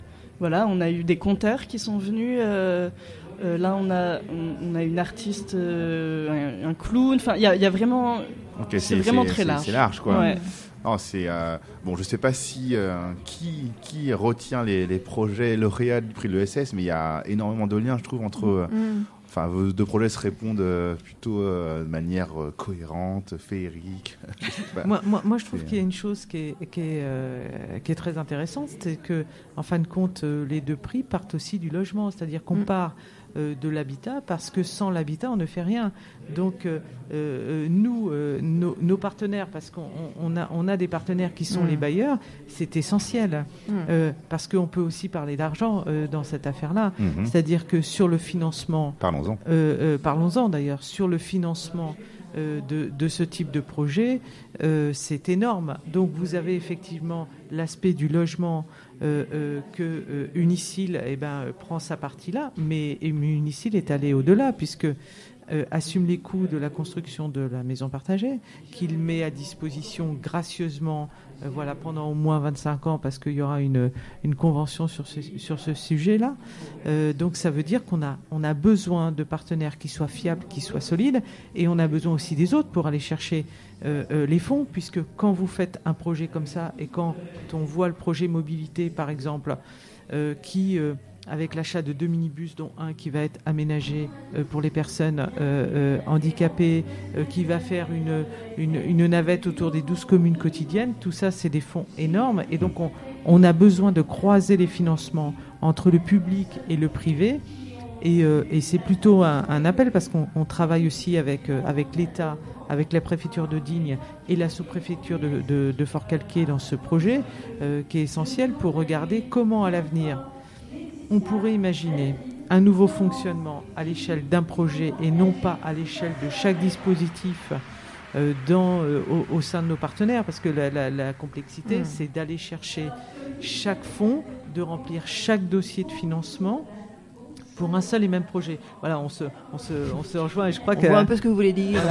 voilà, on a eu des conteurs qui sont venus. Euh, euh, là, on a, on, on a une artiste, euh, un, un clown. Enfin, il y a, y a vraiment, okay, c'est, c'est vraiment très c'est, large. C'est large, quoi. Ouais. Non, c'est euh, bon. Je sais pas si euh, qui qui retient les, les projets lauréats du prix de l'E S S, mais il y a énormément de liens, je trouve, entre. Euh, Mm. Enfin, vos deux projets se répondent euh, plutôt euh, de manière euh, cohérente, féerique. Moi, moi, moi, je trouve C'est... qu'il y a une chose qui est, qui est, euh, qui est très intéressante, c'est que, en fin de compte, euh, les deux prix partent aussi du logement, c'est-à-dire qu'on Mm. part euh, de l'habitat, parce que sans l'habitat, on ne fait rien. Donc, euh, euh, nous, euh, nos, nos partenaires, parce qu'on on a, on a des partenaires qui sont Mm. les bailleurs, c'est essentiel, Mm. euh, parce qu'on peut aussi parler d'argent euh, dans cette affaire-là. Mhm. C'est-à-dire que sur le financement, Parlons-en. euh, euh, parlons-en d'ailleurs, sur le financement euh, de, de ce type de projet, euh, c'est énorme. Donc vous avez effectivement l'aspect du logement euh, euh, que euh, Unicil eh ben, prend sa partie-là, mais Unicil est allé au-delà, puisque euh, assume les coûts de la construction de la maison partagée, qu'il met à disposition gracieusement euh, voilà, pendant au moins vingt-cinq ans, parce qu'il y aura une, une convention sur ce, sur ce sujet-là. Euh, donc ça veut dire qu'on a, on a besoin de partenaires qui soient fiables, qui soient solides, et on a besoin aussi des autres pour aller chercher euh, euh, les fonds, puisque quand vous faites un projet comme ça, et quand on voit le projet mobilité, par exemple, euh, qui... Euh, avec l'achat de deux minibus, dont un qui va être aménagé euh, pour les personnes euh, euh, handicapées, euh, qui va faire une, une, une navette autour des douze communes quotidiennes. Tout ça, c'est des fonds énormes. Et donc, on, on a besoin de croiser les financements entre le public et le privé. Et, euh, et c'est plutôt un, un appel, parce qu'on on travaille aussi avec, euh, avec l'État, avec la préfecture de Digne et la sous-préfecture de, de, de Forcalquier dans ce projet, euh, qui est essentiel pour regarder comment, à l'avenir, on pourrait imaginer un nouveau fonctionnement à l'échelle d'un projet et non pas à l'échelle de chaque dispositif euh, dans, euh, au, au sein de nos partenaires, parce que la, la, la complexité, mmh. c'est d'aller chercher chaque fonds, de remplir chaque dossier de financement pour un seul et même projet. Voilà, on se, on se, on se rejoint, et je crois on que... voit un peu ce que vous voulez dire.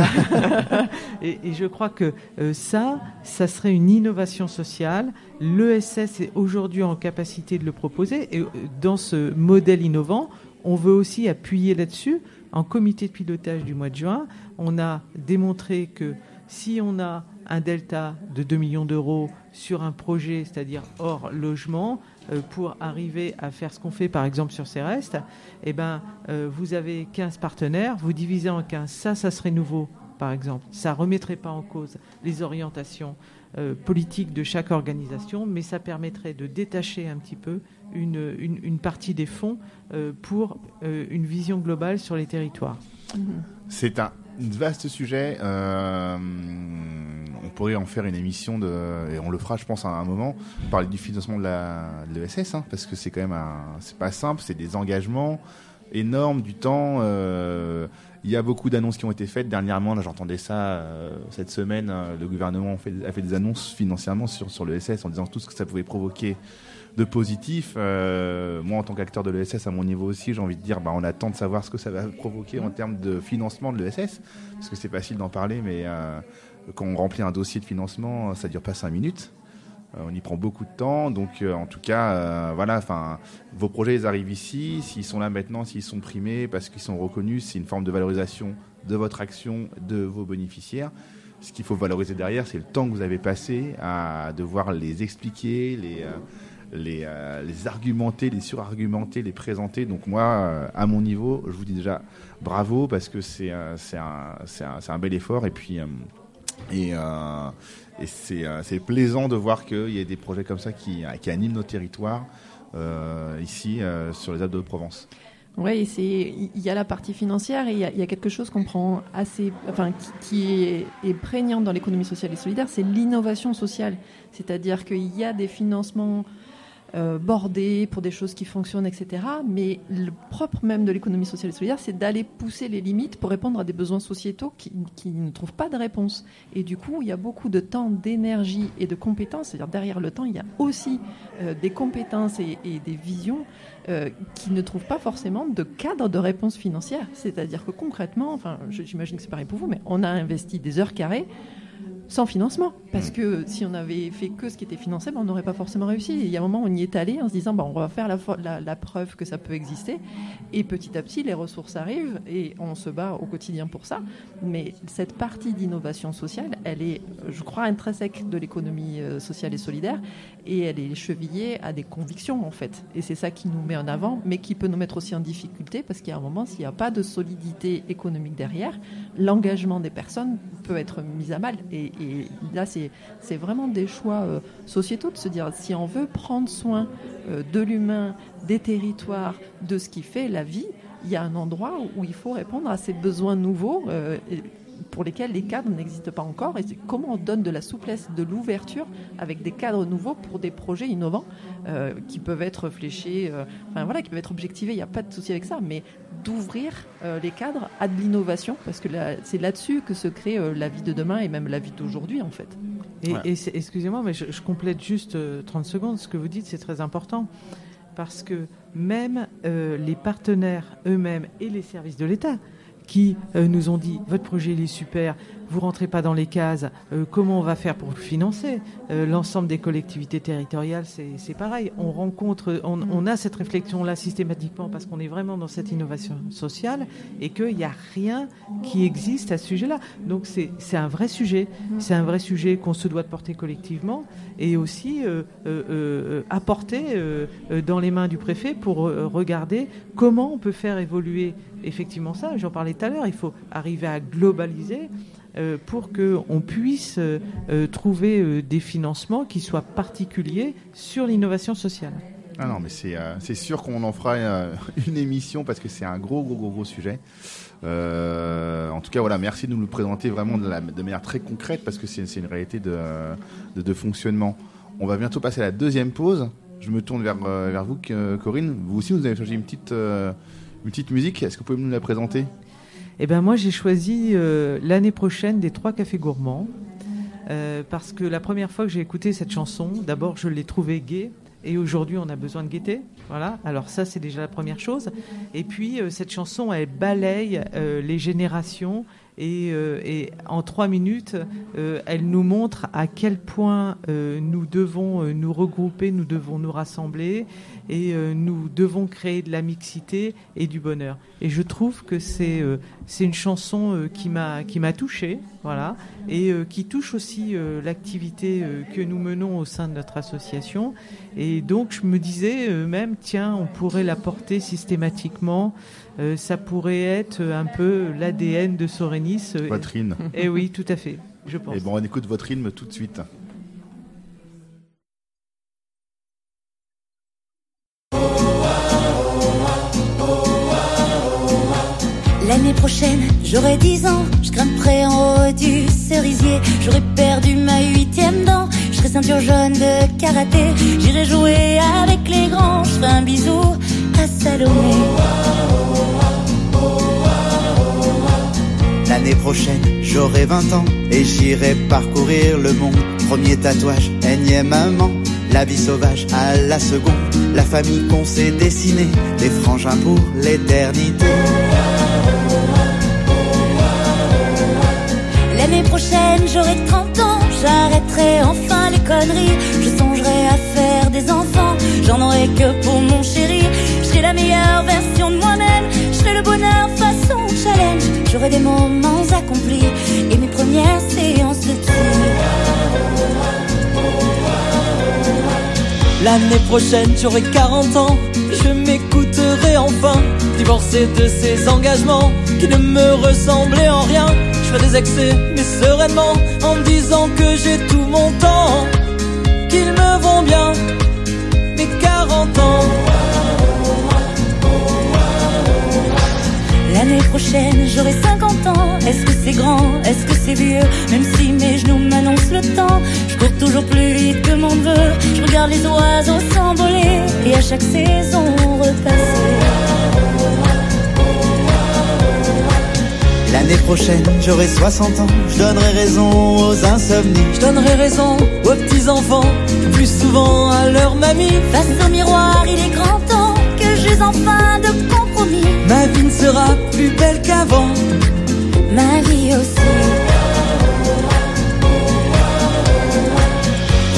et, et je crois que euh, ça, ça serait une innovation sociale. L'E S S est aujourd'hui en capacité de le proposer. Et euh, dans ce modèle innovant, on veut aussi appuyer là-dessus. En comité de pilotage du mois de juin, on a démontré que si on a un delta de deux millions d'euros sur un projet, c'est-à-dire hors logement, euh, pour arriver à faire ce qu'on fait par exemple sur Céreste, eh ben, euh, vous avez quinze partenaires, vous divisez en quinze, ça, ça serait nouveau par exemple. Ça ne remettrait pas en cause les orientations euh, politiques de chaque organisation, mais ça permettrait de détacher un petit peu une, une, une partie des fonds euh, pour euh, une vision globale sur les territoires. C'est un vaste sujet. Euh, on pourrait en faire une émission de, et on le fera, je pense, à un moment, parler du financement de la de l'E S S, hein, parce que c'est quand même un, c'est pas simple, c'est des engagements énormes, du temps. Euh, il y a beaucoup d'annonces qui ont été faites dernièrement. Là, j'entendais ça euh, cette semaine. Euh, le gouvernement a fait, a fait des annonces financièrement sur sur l'E S S en disant tout ce que ça pouvait provoquer de positif. Euh, moi, en tant qu'acteur de l'E S S, à mon niveau aussi, j'ai envie de dire, bah, on attend de savoir ce que ça va provoquer en termes de financement de l'E S S, parce que c'est facile d'en parler, mais euh, quand on remplit un dossier de financement, ça dure pas cinq minutes. Euh, on y prend beaucoup de temps, donc euh, en tout cas, euh, voilà, enfin, vos projets, ils arrivent ici. S'ils sont là maintenant, s'ils sont primés, parce qu'ils sont reconnus, c'est une forme de valorisation de votre action, de vos bénéficiaires. Ce qu'il faut valoriser derrière, c'est le temps que vous avez passé à devoir les expliquer, les euh, Les, euh, les argumenter, les surargumenter, les présenter. Donc moi, euh, à mon niveau, je vous dis déjà bravo, parce que c'est, euh, c'est, un, c'est, un, c'est un bel effort. Et puis, euh, et, euh, et c'est, euh, c'est plaisant de voir qu'il y a des projets comme ça qui, qui animent nos territoires euh, ici euh, sur les Alpes-de-Provence. Oui, il y a la partie financière, et il y, y a quelque chose qu'on prend assez, enfin, qui, qui est, est prégnant dans l'économie sociale et solidaire, c'est l'innovation sociale. C'est-à-dire qu'il y a des financements Euh, bordés pour des choses qui fonctionnent, et cetera. Mais le propre même de l'économie sociale et solidaire, c'est d'aller pousser les limites pour répondre à des besoins sociétaux qui, qui ne trouvent pas de réponse. Et du coup, il y a beaucoup de temps, d'énergie et de compétences. C'est-à-dire derrière le temps, il y a aussi euh, des compétences et, et des visions euh, qui ne trouvent pas forcément de cadre de réponse financière. C'est-à-dire que concrètement, enfin, j'imagine que c'est pareil pour vous, mais on a investi des heures carrées sans financement. Parce que si on avait fait que ce qui était financé, ben on n'aurait pas forcément réussi. Il y a un moment où on y est allé en se disant ben on va faire la, la, la preuve que ça peut exister. Et petit à petit, les ressources arrivent et on se bat au quotidien pour ça. Mais cette partie d'innovation sociale, elle est, je crois, intrinsèque de l'économie sociale et solidaire. Et elle est chevillée à des convictions, en fait. Et c'est ça qui nous met en avant, mais qui peut nous mettre aussi en difficulté, parce qu'il y a un moment, s'il n'y a pas de solidité économique derrière, l'engagement des personnes peut être mis à mal. Et, et là, c'est, c'est vraiment des choix euh, sociétaux de se dire, si on veut prendre soin euh, de l'humain, des territoires, de ce qui fait la vie, il y a un endroit où il faut répondre à ces besoins nouveaux euh, pour lesquels les cadres n'existent pas encore. Et c'est comment on donne de la souplesse, de l'ouverture avec des cadres nouveaux pour des projets innovants euh, qui peuvent être fléchés, euh, enfin voilà, qui peuvent être objectivés. Il n'y a pas de souci avec ça, mais d'ouvrir euh, les cadres à de l'innovation, parce que là, c'est là-dessus que se crée euh, la vie de demain et même la vie d'aujourd'hui, en fait. Et, Ouais. et c'est, excusez-moi, mais je, je complète juste euh, trente secondes. Ce que vous dites, c'est très important. Parce que même euh, les partenaires eux-mêmes et les services de l'État qui euh, nous ont dit « votre projet il est super, vous rentrez pas dans les cases, euh, comment on va faire pour le financer ?» euh, L'ensemble des collectivités territoriales, c'est, c'est pareil. On rencontre, on, on a cette réflexion-là systématiquement parce qu'on est vraiment dans cette innovation sociale et qu'il n'y a rien qui existe à ce sujet-là. Donc c'est, c'est un vrai sujet. C'est un vrai sujet qu'on se doit de porter collectivement et aussi euh, euh, euh, apporter euh, euh, dans les mains du préfet pour euh, regarder comment on peut faire évoluer effectivement ça. J'en parlais tout à l'heure, il faut arriver à globaliser euh, pour qu'on puisse euh, euh, trouver euh, des financements qui soient particuliers sur l'innovation sociale. Ah non, mais c'est, euh, c'est sûr qu'on en fera euh, une émission parce que c'est un gros, gros, gros, gros sujet. Euh, en tout cas, voilà, merci de nous le présenter vraiment de, la, de manière très concrète parce que c'est, c'est une réalité de, de, de fonctionnement. On va bientôt passer à la deuxième pause. Je me tourne vers, euh, vers vous, Corinne. Vous aussi, vous avez choisi une petite, euh, une petite musique. Est-ce que vous pouvez nous la présenter ? Eh ben moi, j'ai choisi euh, l'année prochaine des Trois Cafés Gourmands euh, parce que la première fois que j'ai écouté cette chanson, d'abord, je l'ai trouvée gaie. Et aujourd'hui, on a besoin de gaieté. Voilà. Alors ça, c'est déjà la première chose. Et puis, euh, cette chanson, elle balaye euh, les générations. Et, euh, et en trois minutes, euh, elle nous montre à quel point euh, nous devons euh, nous regrouper, nous devons nous rassembler et euh, nous devons créer de la mixité et du bonheur. Et je trouve que c'est euh, c'est une chanson euh, qui m'a qui m'a touchée, voilà, et euh, qui touche aussi euh, l'activité euh, que nous menons au sein de notre association. Et donc je me disais euh, même tiens, on pourrait la porter systématiquement. Euh, ça pourrait être un peu l'A D N de Sorenis. Euh, Votre hymne. Eh oui, tout à fait, je pense. Et bon, on écoute votre hymne tout de suite. L'année prochaine, j'aurai dix ans, je grimperai en haut du cerisier. J'aurai perdu ma huitième dent, je serai ceinture jaune de karaté. J'irai jouer avec les grands, je ferai un bisou à Salomé. L'année prochaine, j'aurai vingt ans et j'irai parcourir le monde. Premier tatouage, énième amant, la vie sauvage à la seconde. La famille qu'on s'est dessinée, des frangins pour l'éternité. L'année prochaine, j'aurai trente ans, j'arrêterai enfin les conneries. Je songerai à faire des enfants, j'en aurai que pour mon chéri. Je serai la meilleure version de moi-même, je serai le bonheur façon challenge. J'aurai des moments accomplis et mes premières séances de tir. L'année prochaine, j'aurai quarante ans, je m'écouterai enfin, divorcé de ces engagements qui ne me ressemblaient en rien. Je ferai des excès, mais sereinement, en me disant que j'ai tout mon temps, qu'ils me vont bien, mes quarante ans. L'année prochaine, j'aurai cinquante ans. Est-ce que c'est grand? Est-ce que c'est vieux? Même si mes genoux m'annoncent le temps, je cours toujours plus vite que mon neveu. Je regarde les oiseaux s'envoler et à chaque saison repasser. L'année prochaine, j'aurai soixante ans, je donnerai raison aux insomnies. Je donnerai raison aux petits-enfants, plus souvent à leur mamie. Face au miroir, il est grand temps que j'use enfin de compromis. Ma vie ne sera plus belle qu'avant, ma vie aussi.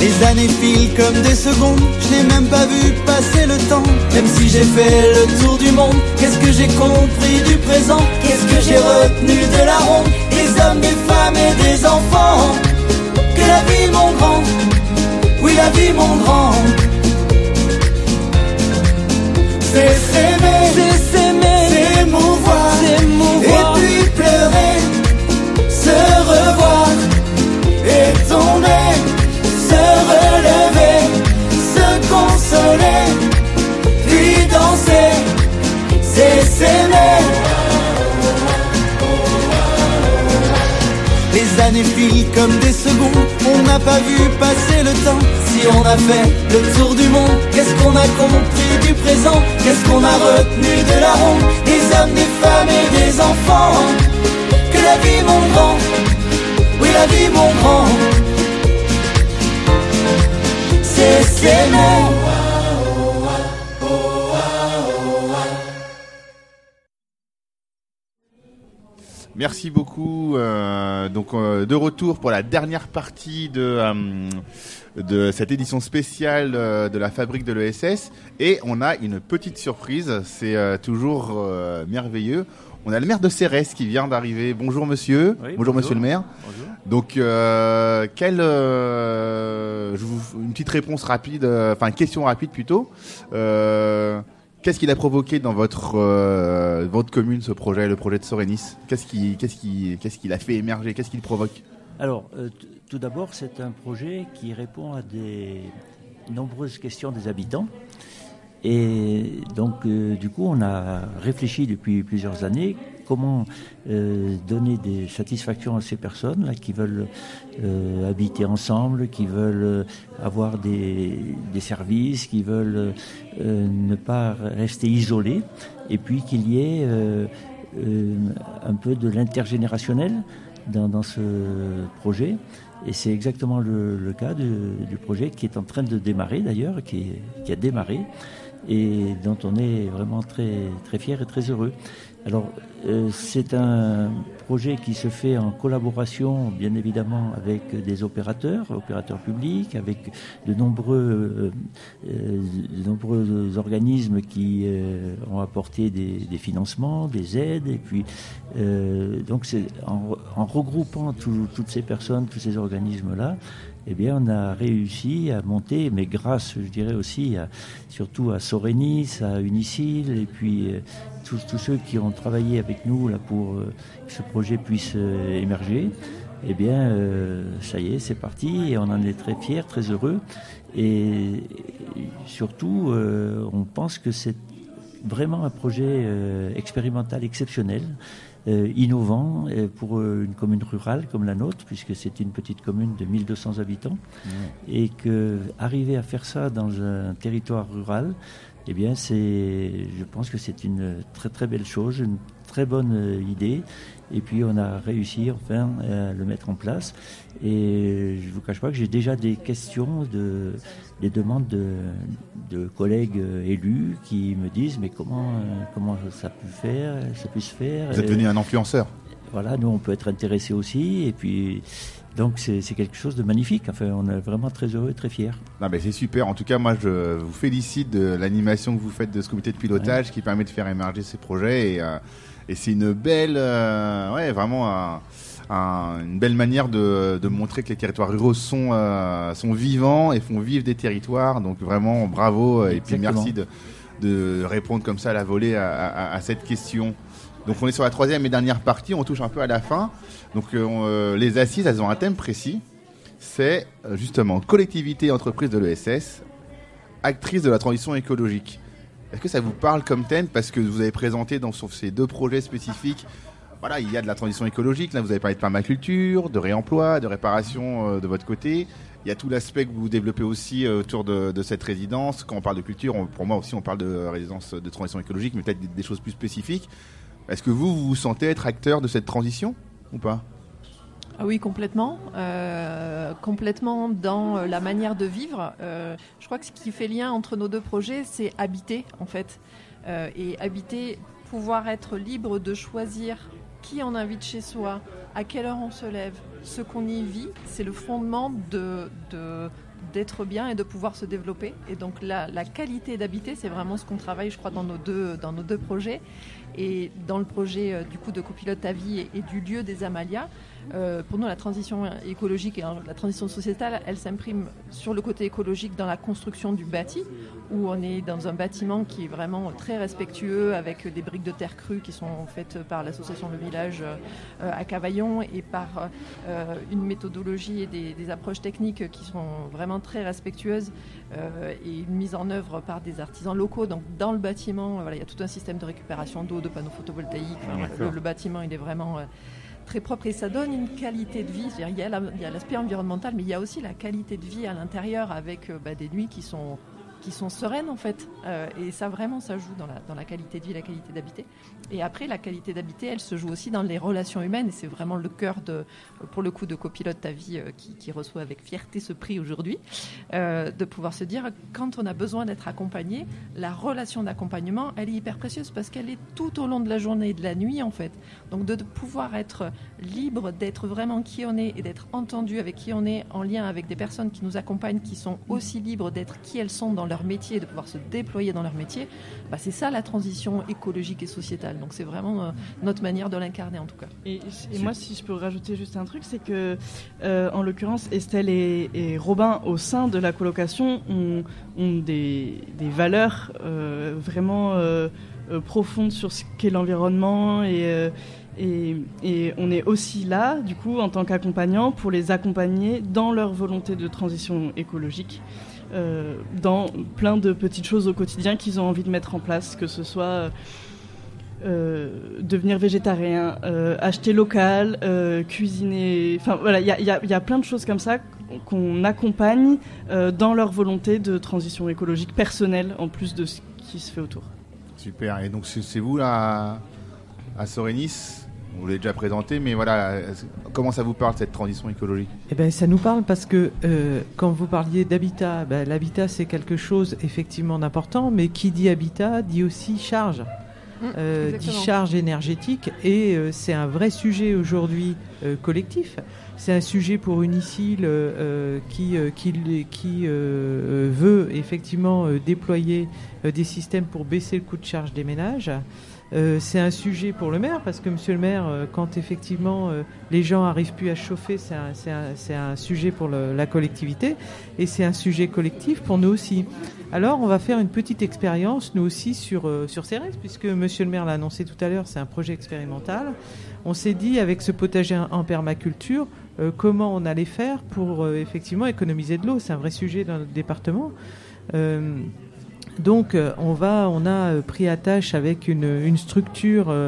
Les années filent comme des secondes, je n'ai même pas vu passer le temps. Même si j'ai fait le tour du monde, qu'est-ce que j'ai compris du présent? Qu'est-ce que j'ai retenu de la ronde? Des hommes, des femmes et des enfants. Que la vie mon grand, oui la vie mon grand. C'est s'aimer, c'est s'aimer, c'est s'émouvoir, s'émouvoir, et puis pleurer, se revoir et tomber, se relever, se consoler, puis danser, c'est s'aimer. Les années filent comme des secondes, on n'a pas vu passer le temps. Si on a fait le tour du monde, qu'est-ce qu'on a compris du présent? Qu'est-ce qu'on a retenu de la ronde? Des hommes, des femmes et des enfants. Que la vie mon grand, oui la vie mon grand, c'est s'aimer. Merci beaucoup. Euh, donc euh, de retour pour la dernière partie de euh, de cette édition spéciale euh, de la Fabrique de l'E S S, et on a une petite surprise. C'est euh, toujours euh, merveilleux. On a le maire de Cérès qui vient d'arriver. Bonjour monsieur. Oui, bonjour, bonjour monsieur le maire. Bonjour. Donc euh, quelle euh, je vous une petite réponse rapide, enfin euh, question rapide plutôt. Euh, Qu'est-ce qu'il a provoqué dans votre euh, votre commune, ce projet, le projet de Sorenis? Qu'est-ce qui qu'est-ce qui qu'est-ce qu'il a fait émerger? Qu'est-ce qu'il provoque? Alors, euh, t- tout d'abord, c'est un projet qui répond à des nombreuses questions des habitants. Et donc, euh, du coup, on a réfléchi depuis plusieurs années comment euh, donner des satisfactions à ces personnes là qui veulent euh, habiter ensemble, qui veulent avoir des, des services, qui veulent euh, ne pas rester isolés, et puis qu'il y ait euh, euh, un peu de l'intergénérationnel dans, dans ce projet. Et c'est exactement le, le cas de, du projet qui est en train de démarrer d'ailleurs, qui, qui a démarré, et dont on est vraiment très, très fiers et très heureux. Alors, euh, c'est un projet qui se fait en collaboration, bien évidemment, avec des opérateurs, opérateurs publics, avec de nombreux, euh, de nombreux organismes qui euh, ont apporté des, des financements, des aides, et puis euh, donc c'est en, en regroupant tout, toutes ces personnes, tous ces organismes-là, eh bien, on a réussi à monter, mais grâce, je dirais aussi, à, surtout à Sorenis, à Unicil, et puis euh, tous, tous ceux qui ont travaillé avec nous là pour euh, que ce projet puisse euh, émerger. Eh bien, euh, ça y est, c'est parti, et on en est très fiers, très heureux, et, et surtout, euh, on pense que c'est vraiment un projet euh, expérimental exceptionnel. Euh, innovant euh, pour euh, une commune rurale comme la nôtre, puisque c'est une petite commune de mille deux cents habitants, mmh. et que arriver à faire ça dans un territoire rural, eh bien, c'est, je pense que c'est une très très belle chose, une très bonne euh, idée. Et puis on a réussi enfin à le mettre en place. Et je ne vous cache pas que j'ai déjà des questions, de, des demandes de, de collègues élus qui me disent mais comment, comment ça peut faire, ça peut se faire. Vous êtes devenu un influenceur. Voilà, nous on peut être intéressés aussi. Et puis donc c'est, c'est quelque chose de magnifique. Enfin, on est vraiment très heureux et très fiers. Non, mais c'est super. En tout cas, moi je vous félicite de l'animation que vous faites de ce comité de pilotage, ouais, qui permet de faire émerger ces projets. Et, euh, Et c'est une belle, euh, ouais, vraiment un, un, une belle manière de, de montrer que les territoires ruraux sont, euh, sont vivants et font vivre des territoires. Donc vraiment, bravo. Et puis merci de, de répondre comme ça à la volée à, à, à cette question. Donc on est sur la troisième et dernière partie. On touche un peu à la fin. Donc euh, les assises, elles ont un thème précis. C'est euh, justement collectivité et entreprise de l'E S S, actrice de la transition écologique. Est-ce que ça vous parle comme thème? Parce que vous avez présenté dans sur ces deux projets spécifiques, voilà, il y a de la transition écologique. Là, vous avez parlé de permaculture, de réemploi, de réparation euh, de votre côté. Il y a tout l'aspect que vous développez aussi euh, autour de, de cette résidence. Quand on parle de culture, on, pour moi aussi, on parle de résidence de transition écologique, mais peut-être des, des choses plus spécifiques. Est-ce que vous, vous vous sentez être acteur de cette transition ou pas? Ah oui, complètement. Euh, complètement dans la manière de vivre. Euh, je crois que ce qui fait lien entre nos deux projets, c'est habiter, en fait. Euh, et habiter, pouvoir être libre de choisir qui on invite chez soi, à quelle heure on se lève, ce qu'on y vit, c'est le fondement de, de, d'être bien et de pouvoir se développer. Et donc la, la qualité d'habiter, c'est vraiment ce qu'on travaille, je crois, dans nos deux, dans nos deux projets. Et dans le projet euh, du coup de Copilote ta vie et, et du lieu des Amalias, euh, pour nous la transition écologique et hein, la transition sociétale, elle s'imprime sur le côté écologique dans la construction du bâti, où on est dans un bâtiment qui est vraiment très respectueux, avec des briques de terre crue qui sont faites par l'association Le Village euh, à Cavaillon, et par euh, une méthodologie et des, des approches techniques qui sont vraiment très respectueuses, euh, et une mise en œuvre par des artisans locaux. Donc dans le bâtiment, voilà, il y a tout un système de récupération d'eau, de panneaux photovoltaïques. Enfin, le, le bâtiment, il est vraiment euh, très propre et ça donne une qualité de vie. C'est-à-dire, il y a la, il y a l'aspect environnemental, mais il y a aussi la qualité de vie à l'intérieur avec euh, bah, des nuits qui sont qui sont sereines en fait, euh, et ça vraiment ça joue dans la, dans la qualité de vie, la qualité d'habiter. Et après la qualité d'habiter, elle se joue aussi dans les relations humaines, et c'est vraiment le cœur de, pour le coup, de Copilote ta vie euh, qui, qui reçoit avec fierté ce prix aujourd'hui, euh, de pouvoir se dire quand on a besoin d'être accompagné, la relation d'accompagnement elle est hyper précieuse parce qu'elle est tout au long de la journée et de la nuit en fait. Donc de, de pouvoir être libre, d'être vraiment qui on est et d'être entendu avec qui on est, en lien avec des personnes qui nous accompagnent, qui sont aussi libres d'être qui elles sont dans leur leur métier, de pouvoir se déployer dans leur métier, bah c'est ça la transition écologique et sociétale. Donc c'est vraiment euh, notre manière de l'incarner en tout cas. Et, et moi, si je peux rajouter juste un truc, c'est que euh, en l'occurrence Estelle et, et Robin au sein de la colocation ont, ont des, des valeurs euh, vraiment euh, euh, profondes sur ce qu'est l'environnement et euh, Et, et on est aussi là, du coup, en tant qu'accompagnant, pour les accompagner dans leur volonté de transition écologique, euh, dans plein de petites choses au quotidien qu'ils ont envie de mettre en place, que ce soit euh, devenir végétarien, euh, acheter local, euh, cuisiner... Enfin, voilà, il y a, y a, y a plein de choses comme ça qu'on accompagne euh, dans leur volonté de transition écologique personnelle, en plus de ce qui se fait autour. Super. Et donc, c'est, c'est vous, là, à Sorénis ? Vous l'avez déjà présenté, mais voilà, comment ça vous parle cette transition écologique ? Eh ben, ça nous parle parce que euh, quand vous parliez d'habitat, ben, l'habitat c'est quelque chose effectivement d'important, mais qui dit habitat dit aussi charge, mmh, euh, dit charge énergétique, et euh, c'est un vrai sujet aujourd'hui euh, collectif. C'est un sujet pour Unicil euh, qui, euh, qui, qui euh, veut effectivement euh, déployer euh, des systèmes pour baisser le coût de charge des ménages. Euh, c'est un sujet pour le maire, parce que monsieur le maire, euh, quand effectivement euh, les gens n'arrivent plus à se chauffer, c'est un, c'est un, c'est un sujet pour le, la collectivité, et c'est un sujet collectif pour nous aussi. Alors on va faire une petite expérience, nous aussi, sur, euh, sur Cérès, puisque monsieur le maire l'a annoncé tout à l'heure, c'est un projet expérimental. On s'est dit, avec ce potager en permaculture, euh, comment on allait faire pour euh, effectivement économiser de l'eau. C'est un vrai sujet dans notre département. Euh, Donc on va, on a pris attache avec une, une structure euh,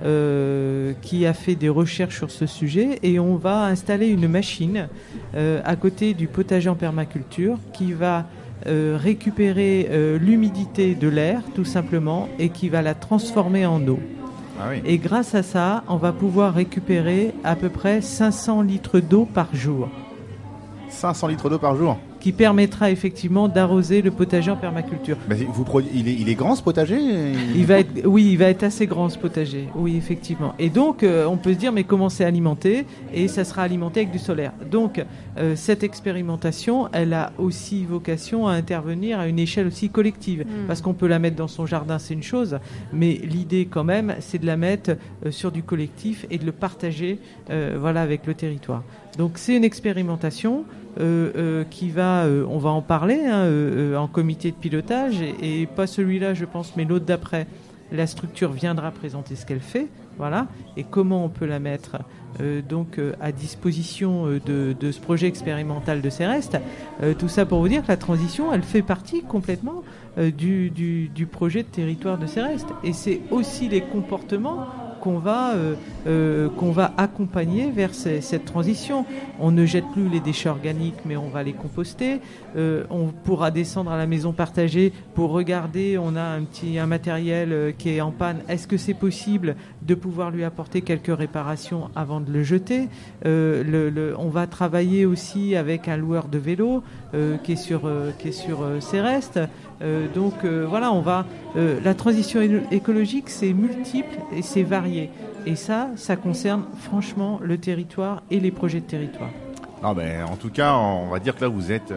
euh, qui a fait des recherches sur ce sujet, et on va installer une machine euh, à côté du potager en permaculture qui va euh, récupérer euh, l'humidité de l'air tout simplement, et qui va la transformer en eau. Ah oui. Et grâce à ça, on va pouvoir récupérer à peu près cinq cents litres d'eau par jour. cinq cents litres d'eau par jour, qui permettra effectivement d'arroser le potager en permaculture. Bah, vous produit, il, est, il est grand ce potager ? Il va être, oui, il va être assez grand ce potager, oui effectivement. Et donc euh, on peut se dire mais comment c'est alimenté ? Et ça sera alimenté avec du solaire. Donc euh, cette expérimentation, elle a aussi vocation à intervenir à une échelle aussi collective, mmh. parce qu'on peut la mettre dans son jardin, c'est une chose, mais l'idée quand même, c'est de la mettre euh, sur du collectif et de le partager, euh, voilà, avec le territoire. Donc c'est une expérimentation. Euh, euh, qui va, euh, on va en parler hein, euh, euh, en comité de pilotage, et, et pas celui-là je pense, mais l'autre d'après. La structure viendra présenter ce qu'elle fait, voilà, et comment on peut la mettre euh, donc euh, à disposition euh, de, de ce projet expérimental de Cérès. Euh, tout ça pour vous dire que la transition, elle fait partie complètement euh, du, du, du projet de territoire de Cérès, et c'est aussi les comportements qu'on va, euh, euh, qu'on va accompagner vers ces, cette transition. On ne jette plus les déchets organiques, mais on va les composter. Euh, on pourra descendre à la maison partagée pour regarder, on a un petit un matériel euh, qui est en panne. Est-ce que c'est possible de pouvoir lui apporter quelques réparations avant de le jeter ? euh, le, le, On va travailler aussi avec un loueur de vélo euh, qui est sur, euh, qui est sur euh, Cérès. Euh, donc euh, voilà, on va. Euh, la transition écologique, c'est multiple et c'est varié. Et ça, ça concerne franchement le territoire et les projets de territoire. Non, ben, en tout cas, on va dire que là, vous êtes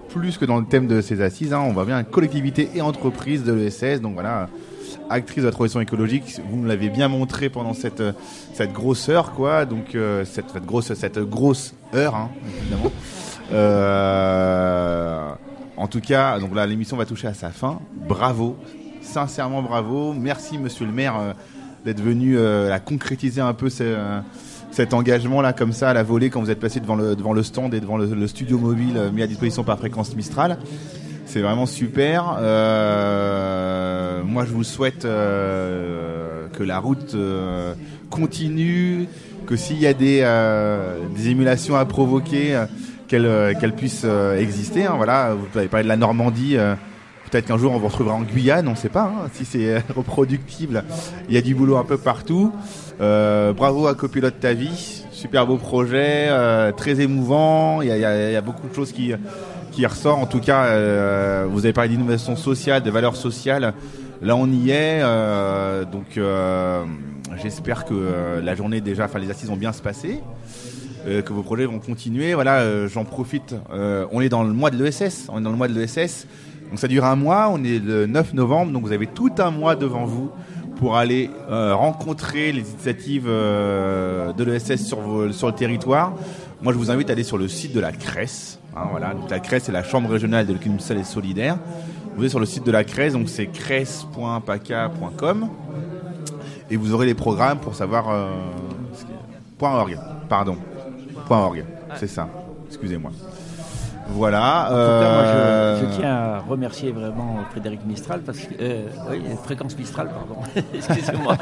plus que dans le thème de ces assises. Hein. On voit bien collectivité et entreprise de l'E S S. Donc voilà, actrice de la transition écologique. Vous nous l'avez bien montré pendant cette cette grosse heure, quoi. Donc euh, cette, cette grosse cette grosse heure, hein, évidemment. Euh, en tout cas, donc là, l'émission va toucher à sa fin. Bravo, sincèrement bravo. Merci, Monsieur le Maire, euh, d'être venu euh, la concrétiser un peu. Ces, euh, cet engagement là comme ça à la volée quand vous êtes passé devant le, devant le stand et devant le, le studio mobile euh, mis à disposition par Fréquence Mistral. C'est vraiment super. Euh, moi je vous souhaite euh, que la route euh, continue, que s'il y a des, euh, des émulations à provoquer, euh, qu'elles euh, qu'elles puissent euh, exister. Hein, voilà, vous avez parlé de la Normandie. Euh, Peut-être qu'un jour on vous retrouvera en Guyane, on ne sait pas, hein, si c'est reproductible. Il y a du boulot un peu partout. Euh, bravo à Copilote ta vie, super beau projet, euh, très émouvant. Il y a, il y a, il y a beaucoup de choses qui, qui ressortent. En tout cas, euh, vous avez parlé d'innovation sociale, de valeurs sociales. Là, on y est. Euh, donc, euh, j'espère que euh, la journée déjà, enfin les assises vont bien se passer. Euh, que vos projets vont continuer. Voilà, euh, j'en profite. Euh, on est dans le mois de l'E S S. On est dans le mois de l'E S S. Donc ça dure un mois, on est le neuf novembre, donc vous avez tout un mois devant vous pour aller euh, rencontrer les initiatives euh, de l'E S S sur, vos, sur le territoire. Moi je vous invite à aller sur le site de la C R E S. Hein, voilà. Donc, la C R E S c'est la Chambre régionale de l'économie sociale et solidaire. Vous allez sur le site de la C R E S, donc c'est cres point paca point com et vous aurez les programmes pour savoir... Euh, .org, pardon. .org, c'est ça, excusez-moi. Voilà. En tout cas, moi, euh... je, je tiens à remercier vraiment Frédéric Mistral, parce que euh, oui, Fréquence Mistral, pardon. Excusez-moi.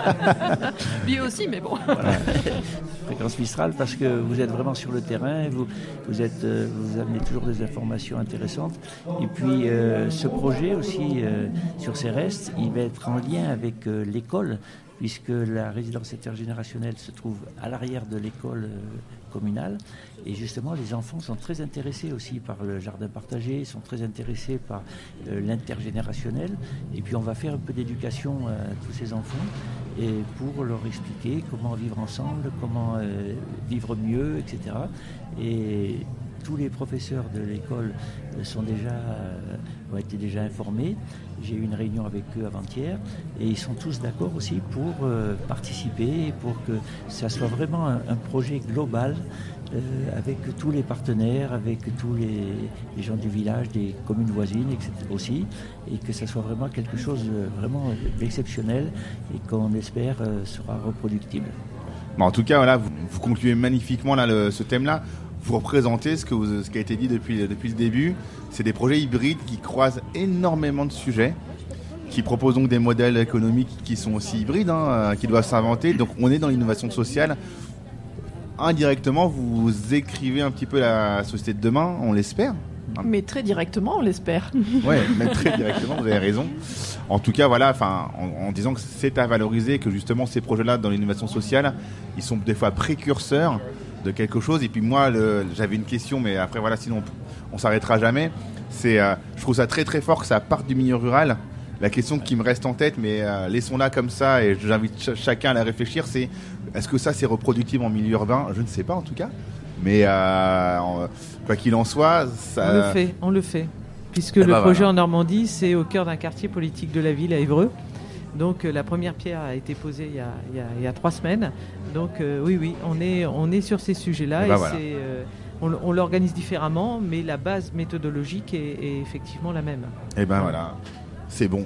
Lui aussi, mais bon. Voilà. Fréquence Mistral, parce que vous êtes vraiment sur le terrain, vous vous êtes, euh, vous amenez toujours des informations intéressantes. Et puis, euh, ce projet aussi euh, sur ces restes, il va être en lien avec euh, l'école, puisque la résidence intergénérationnelle se trouve à l'arrière de l'école euh, communale. Et justement, les enfants sont très intéressés aussi par le jardin partagé, ils sont très intéressés par euh, l'intergénérationnel. Et puis, on va faire un peu d'éducation à tous ces enfants et pour leur expliquer comment vivre ensemble, comment euh, vivre mieux, et cetera. Et tous les professeurs de l'école sont déjà, euh, ont été déjà informés. J'ai eu une réunion avec eux avant-hier et ils sont tous d'accord aussi pour euh, participer et pour que ça soit vraiment un, un projet global euh, avec tous les partenaires, avec tous les, les gens du village, des communes voisines, et cetera aussi, et que ça soit vraiment quelque chose de vraiment d'exceptionnel et qu'on espère euh, sera reproductible. Bon, en tout cas, voilà, vous, vous concluez magnifiquement là, le, ce thème-là. Vous représentez ce, que vous, ce qui a été dit depuis, depuis le début. C'est des projets hybrides qui croisent énormément de sujets, qui proposent donc des modèles économiques qui sont aussi hybrides, hein, qui doivent s'inventer. Donc on est dans l'innovation sociale. Indirectement, vous écrivez un petit peu la société de demain, on l'espère. Mais très directement, on l'espère. Oui, même très directement, vous avez raison. En tout cas, voilà, enfin, en, en disant que c'est à valoriser, que justement ces projets-là dans l'innovation sociale, ils sont des fois précurseurs de quelque chose. Et puis moi, le, j'avais une question, mais après voilà, sinon on, on s'arrêtera jamais. C'est, euh, je trouve ça très très fort que ça parte du milieu rural. La question qui me reste en tête, mais euh, laissons-la comme ça, et j'invite ch- chacun à la réfléchir, c'est est-ce que ça c'est reproductible en milieu urbain ? Je ne sais pas en tout cas, mais euh, en, quoi qu'il en soit, ça... on le fait, on le fait, puisque eh le ben projet voilà. en Normandie, c'est au cœur d'un quartier politique de la ville à Évreux. Donc euh, la première pierre a été posée il y a, il y a, il y a trois semaines. Donc euh, oui, oui, on est, on est sur ces sujets-là. Et, ben et voilà. c'est, euh, on, on l'organise différemment, mais la base méthodologique est, est effectivement la même. Et ben voilà, c'est bon.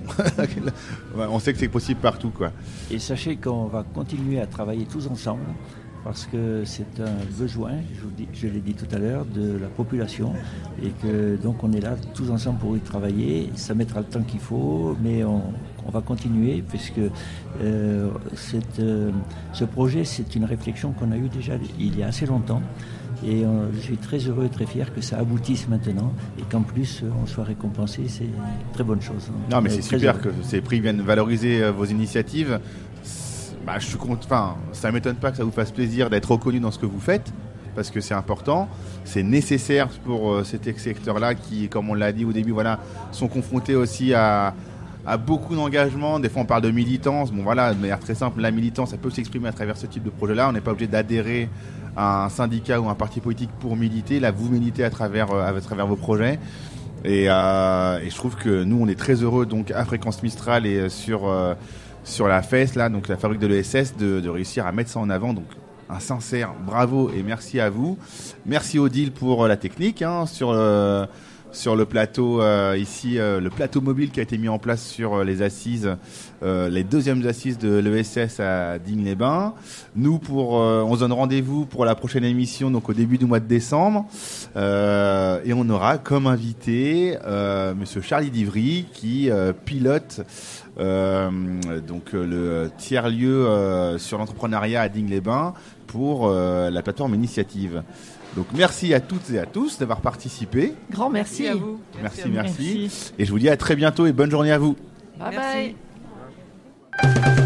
On sait que c'est possible partout, quoi. Et sachez qu'on va continuer à travailler tous ensemble, parce que c'est un besoin, je, vous dis, je l'ai dit tout à l'heure, de la population, et que donc on est là tous ensemble pour y travailler. Ça mettra le temps qu'il faut, mais on, on va continuer, puisque euh, cette, euh, ce projet, c'est une réflexion qu'on a eue déjà il y a assez longtemps, et on, je suis très heureux et très fier que ça aboutisse maintenant, et qu'en plus on soit récompensé. C'est une très bonne chose. Non, mais on c'est super heureux que ces prix viennent valoriser euh, vos initiatives. Bah, je suis content, enfin, ça ne m'étonne pas que ça vous fasse plaisir d'être reconnu dans ce que vous faites, parce que c'est important, c'est nécessaire pour euh, ces secteurs-là qui, comme on l'a dit au début, voilà, sont confrontés aussi à, à beaucoup d'engagement. Des fois, on parle de militance. Bon, voilà, de manière très simple, la militance, ça peut s'exprimer à travers ce type de projet-là. On n'est pas obligé d'adhérer à un syndicat ou un parti politique pour militer. Là, vous militez à travers, euh, à travers vos projets. Et, euh, et je trouve que nous, on est très heureux donc à Fréquence Mistral et sur euh, sur la F E S, là, donc la fabrique de l'E S S, de, de réussir à mettre ça en avant. Donc un sincère bravo et merci à vous. Merci Odile pour la technique hein, sur le sur le plateau euh, ici, euh, le plateau mobile qui a été mis en place sur euh, les assises, euh, les deuxièmes assises de l'E S S à Digne-les-Bains. Nous, pour, euh, on se donne rendez-vous pour la prochaine émission, donc au début du mois de décembre, euh, et on aura comme invité euh, Monsieur Charlie Divry qui euh, pilote euh, donc le tiers-lieu euh, sur l'entrepreneuriat à Digne-les-Bains pour euh, la plateforme Initiative. Donc merci à toutes et à tous d'avoir participé. Grand merci. Merci à vous. Merci, Merci, merci. merci. Et je vous dis à très bientôt et bonne journée à vous. Bye Merci. bye.